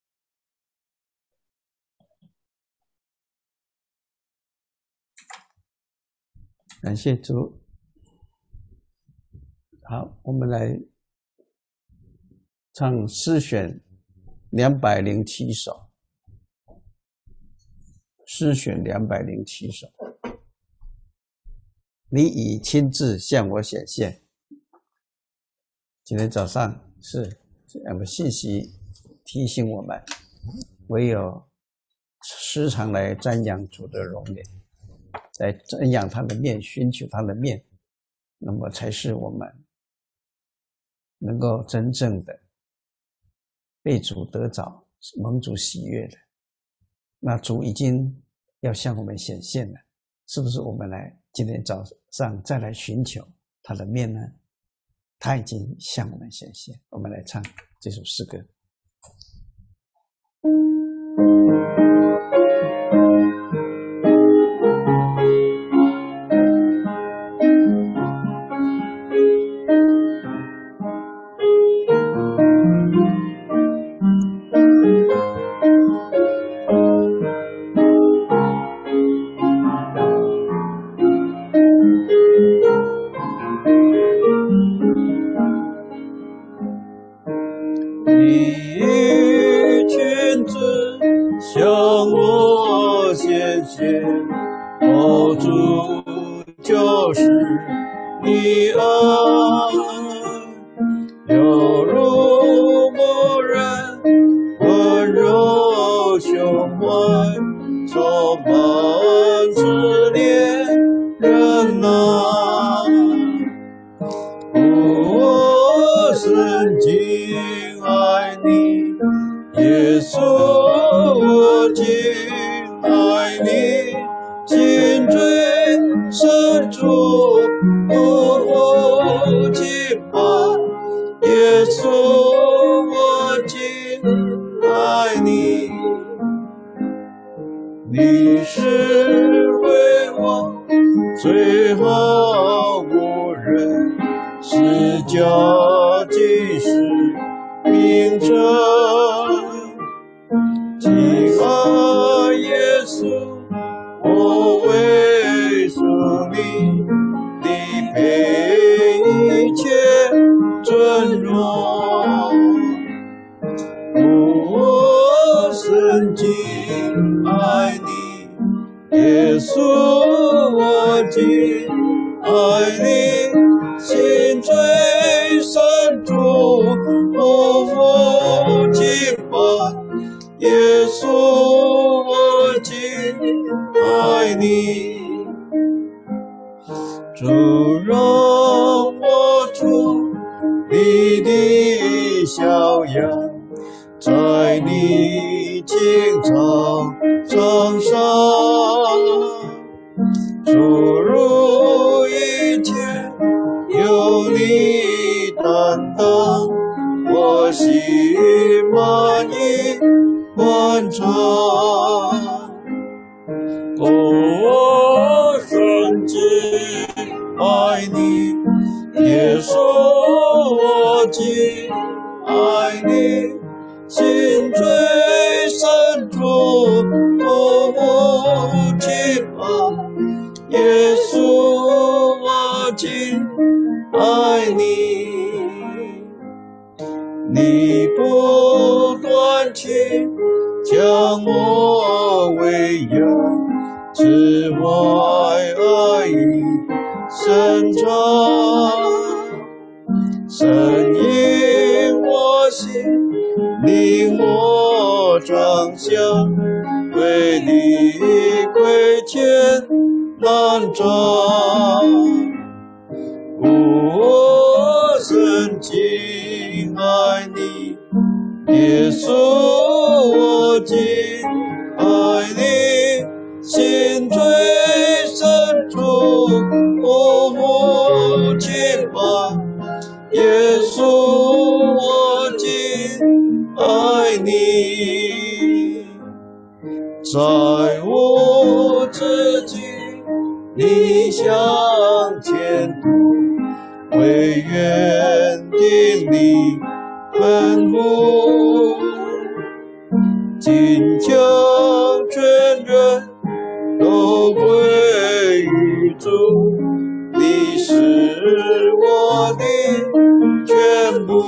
感谢主。好，我们来唱诗选207首，诗选207首。你已亲自向我显现。今天早上是这样的信息提醒我们，唯有时常来瞻仰主的容颜，来瞻仰他的面，寻求他的面，那么才是我们能够真正的被主得着，蒙主喜悦的。那主已经要向我们显现了，是不是我们来今天早上再来寻求他的面呢？他已经向我们显现。我们来唱这首诗歌。 我主就是你爱，犹如牧人温柔胸怀，充满慈怜忍耐。我深情爱你，耶稣，我敬爱你，心最深处我敬拜，耶稣，我敬爱你，你是为我最好牧人，是家祭司名称，亲爱耶稣，我为属你，你配一切尊荣。我深情爱你，耶稣，我敬爱你，心最深处我敬拜，耶稣，我敬爱你，主让我做你的小羊，在你青草场上，出入一切有你担当，我心满意欢畅。我深情爱你，耶稣，我敬爱你，心最深处我敬拜，耶稣，我敬爱你，你不断情将我喂养，慈爱意深长，神引我心，令我长相，为你亏欠难长。我深情爱你，耶稣，我敬爱你，心最深处我敬拜，耶稣，我敬爱你，在我自己逆向前途，为愿定你吩咐，金枪全人都归于主，你是我的全部。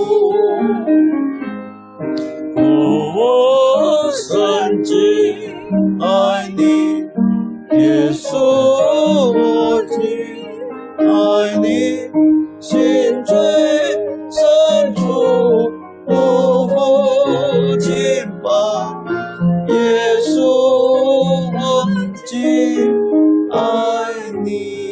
我深情爱你，耶稣，我敬爱你，心最深处我敬拜，耶稣，我敬爱你。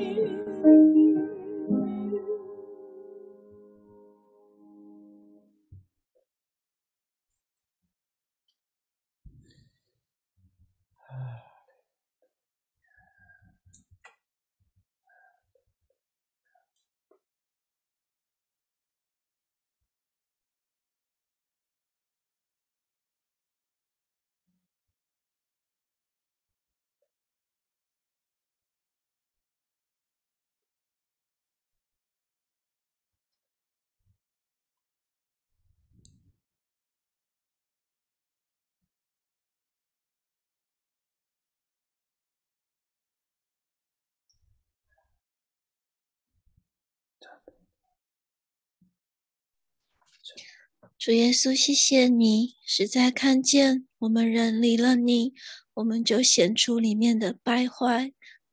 主耶稣，谢谢你，实在看见我们人离了你，我们就显出里面的败坏，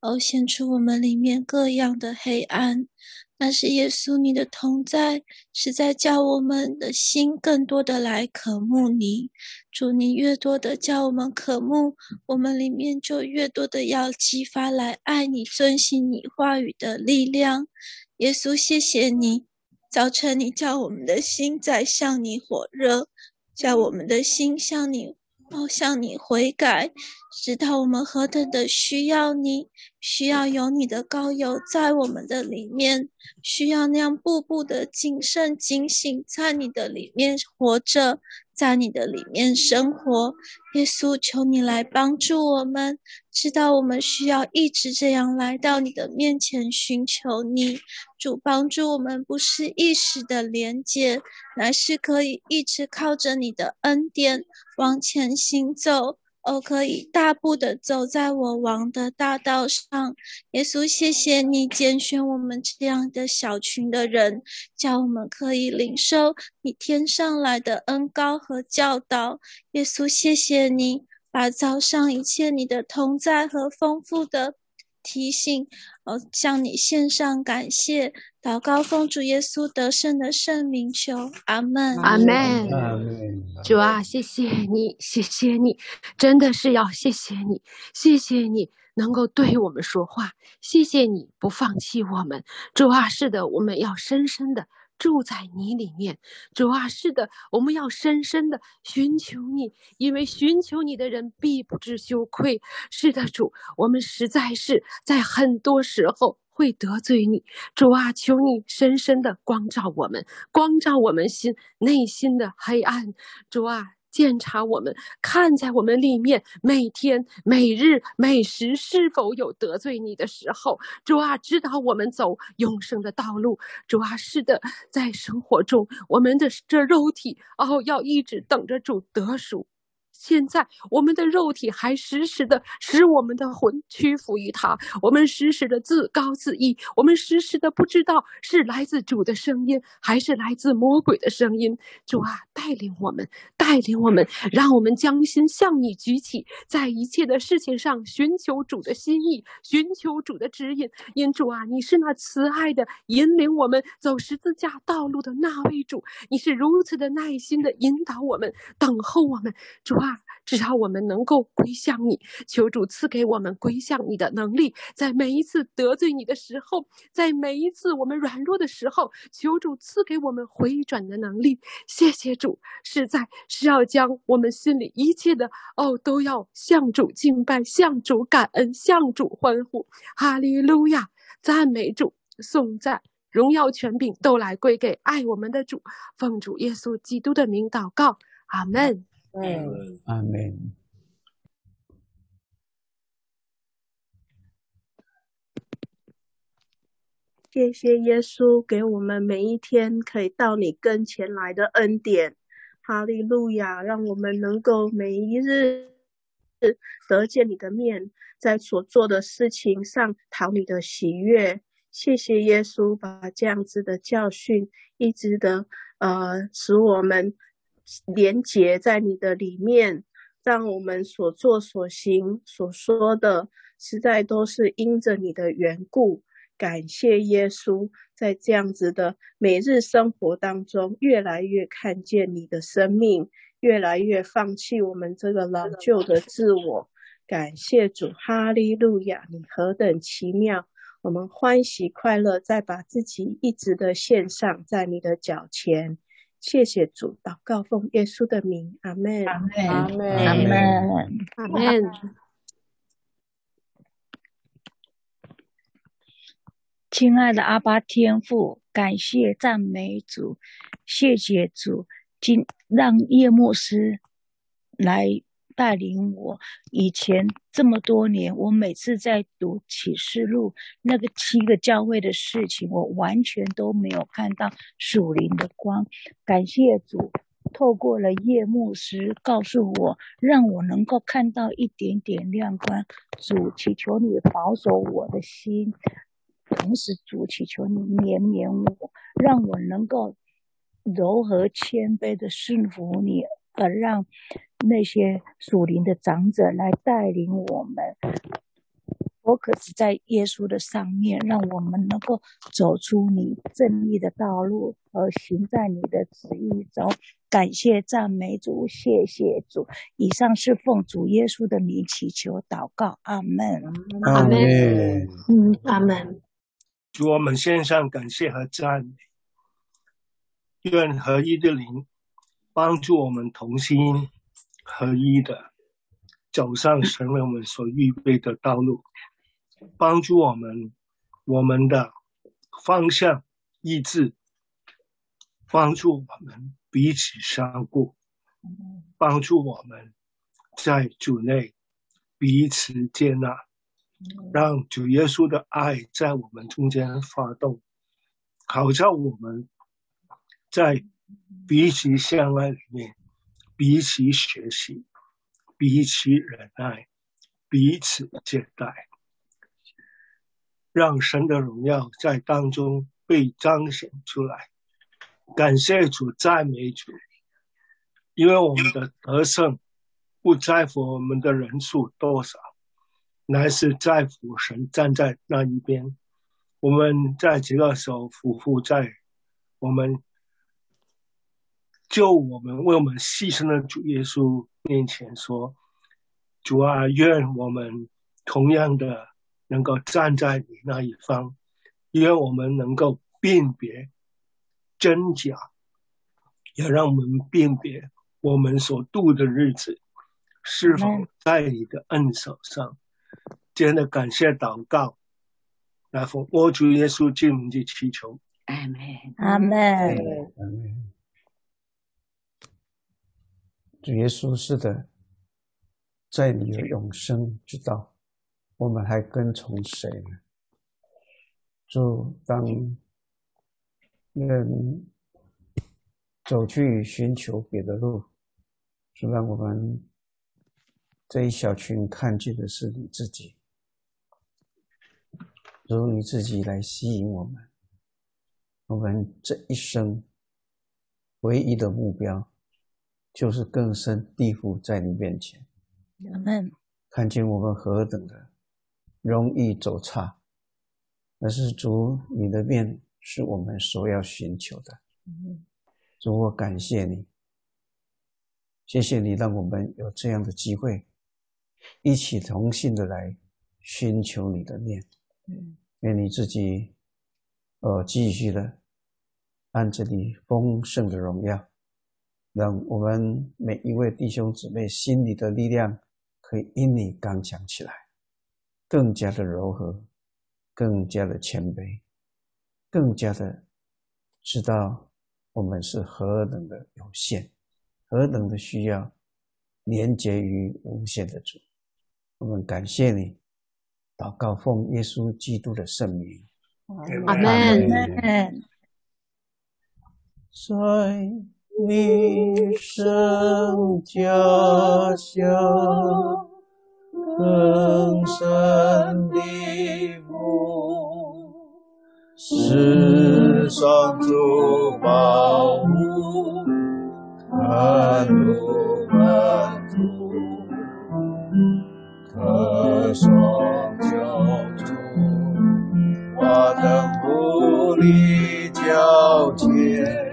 显出我们里面各样的黑暗。但是耶稣，你的同在是在叫我们的心更多的来渴慕你。主，你越多的叫我们渴慕，我们里面就越多的要激发来爱你、遵行你话语的力量。耶稣，谢谢你，早晨你叫我们的心在向你火热，叫我们的心向你悔改，知道我们何等的需要你，需要有你的膏油在我们的里面，需要那样步步的谨慎警醒，在你的里面活着，在你的里面生活。耶稣，求你来帮助我们，知道我们需要一直这样来到你的面前寻求你。主，帮助我们不是一时的连结，乃是可以一直靠着你的恩典往前行走，可以大步的走在我王的大道上。耶稣，谢谢你拣选我们这样的小群的人，叫我们可以领受你天上来的恩膏和教导。耶稣，谢谢你把早上一切你的同在和丰富的提醒向你献上感谢。祷告奉主耶稣得胜的圣名求，阿们。 阿们。主啊，谢谢你，谢谢你，真的是要谢谢你，谢谢你能够对我们说话，谢谢你不放弃我们。主啊，是的，我们要深深的住在你里面。主啊，是的，我们要深深的寻求你，因为寻求你的人必不知羞愧。是的，主，我们实在是在很多时候会得罪你。主啊，求你深深的光照我们，光照我们内心的黑暗。主啊，检查我们，看在我们里面每天每日每时是否有得罪你的时候。主啊，指导我们走永生的道路。主啊，是的，在生活中我们的这肉体要一直等着主得赎。现在我们的肉体还时时的使我们的魂屈服于他，我们时时的自高自义，我们时时的不知道是来自主的声音还是来自魔鬼的声音。主啊，带领我们，让我们将心向你举起，在一切的事情上寻求主的心意，寻求主的指引。因主啊，你是那慈爱的引领我们走十字架道路的那位主，你是如此的耐心的引导我们，等候我们。主啊，只要我们能够归向你，求主赐给我们归向你的能力，在每一次得罪你的时候，在每一次我们软弱的时候，求主赐给我们回转的能力。谢谢主，实在是要将我们心里一切的都要向主敬拜，向主感恩，向主欢呼。哈利路亚，赞美主，颂赞荣耀权柄都来归给爱我们的主。奉主耶稣基督的名祷告，阿们。 阿们。 谢谢耶稣给我们每一天可以到你跟前来的恩典。哈利路亚，让我们能够每一日得见你的面，在所做的事情上讨你的喜悦。谢谢耶稣把这样子的教训一直的使我们连结在你的里面，让我们所做所行所说的实在都是因着你的缘故。感谢耶稣，在这样子的每日生活当中越来越看见你的生命，越来越放弃我们这个老旧的自我。感谢主，哈利路亚，你何等奇妙。我们欢喜快乐，再把自己一直的献上在你的脚前。谢谢主，祷告奉耶稣的名，阿们， 阿们， 阿们， 阿们， 阿们。 亲爱的阿爸天父，感谢赞美主，谢谢主，让叶牧师来带领我。以前这么多年，我每次在读启示录那个7个教会的事情，我完全都没有看到属灵的光。感谢主，透过了叶牧师告诉我，让我能够看到一点点亮光。主，祈求你保守我的心，同时主，祈求你怜悯我，让我能够柔和谦卑的顺服你，而让那些属灵的长者来带领我们。 focus 在耶稣的上面，让我们能够走出你正义的道路，而行在你的旨意中。感谢赞美主，谢谢主。以上是奉主耶稣的名祈求祷告，阿们。 阿们。阿们。 主，我们献上感谢和赞美，愿合一的灵帮助我们同心合一的走上神为我们所预备的道路，帮助我们的方向意志，帮助我们彼此相顾，帮助我们在主内彼此接纳，让主耶稣的爱在我们中间发动，好叫我们在彼此相爱里面彼此学习，彼此忍耐，彼此接待，让神的荣耀在当中被彰显出来。感谢主，赞美主，因为我们的得胜不在乎我们的人数多少，乃是在乎神站在那一边。我们在这个时候匍匐在我们救我们为我们牺牲的主耶稣面前说，主啊，愿我们同样的能够站在你那一方，愿我们能够辨别真假，也让我们辨别我们所度的日子是否在你的恩手上。真的感谢祷告，来奉我主耶稣基督名字祈求， 阿们。 阿们。 主耶稣，是的，在你有永生之道，我们还跟从谁呢？主，当人走去寻求别的路，主，让我们这一小群看见的是你自己，如你自己来吸引我们。我们这一生唯一的目标就是更深地伏在你面前，看见我们何等的容易走差，而是主你的面是我们所要寻求的。主，我感谢你，谢谢你让我们有这样的机会，一起同心的来寻求你的面。愿你自己继续的按着你丰盛的荣耀，让我们每一位弟兄姊妹心里的力量可以因你刚强起来，更加的柔和，更加的谦卑，更加的知道我们是何等的有限，何等的需要连结于无限的主。我们感谢你，祷告奉耶稣基督的圣名， 阿们。 在你圣家乡，更深的母，世上诸宝物，看路满足，可双救主，我的不离交接。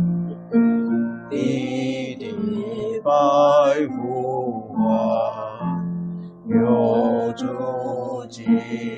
你的百福啊，有主基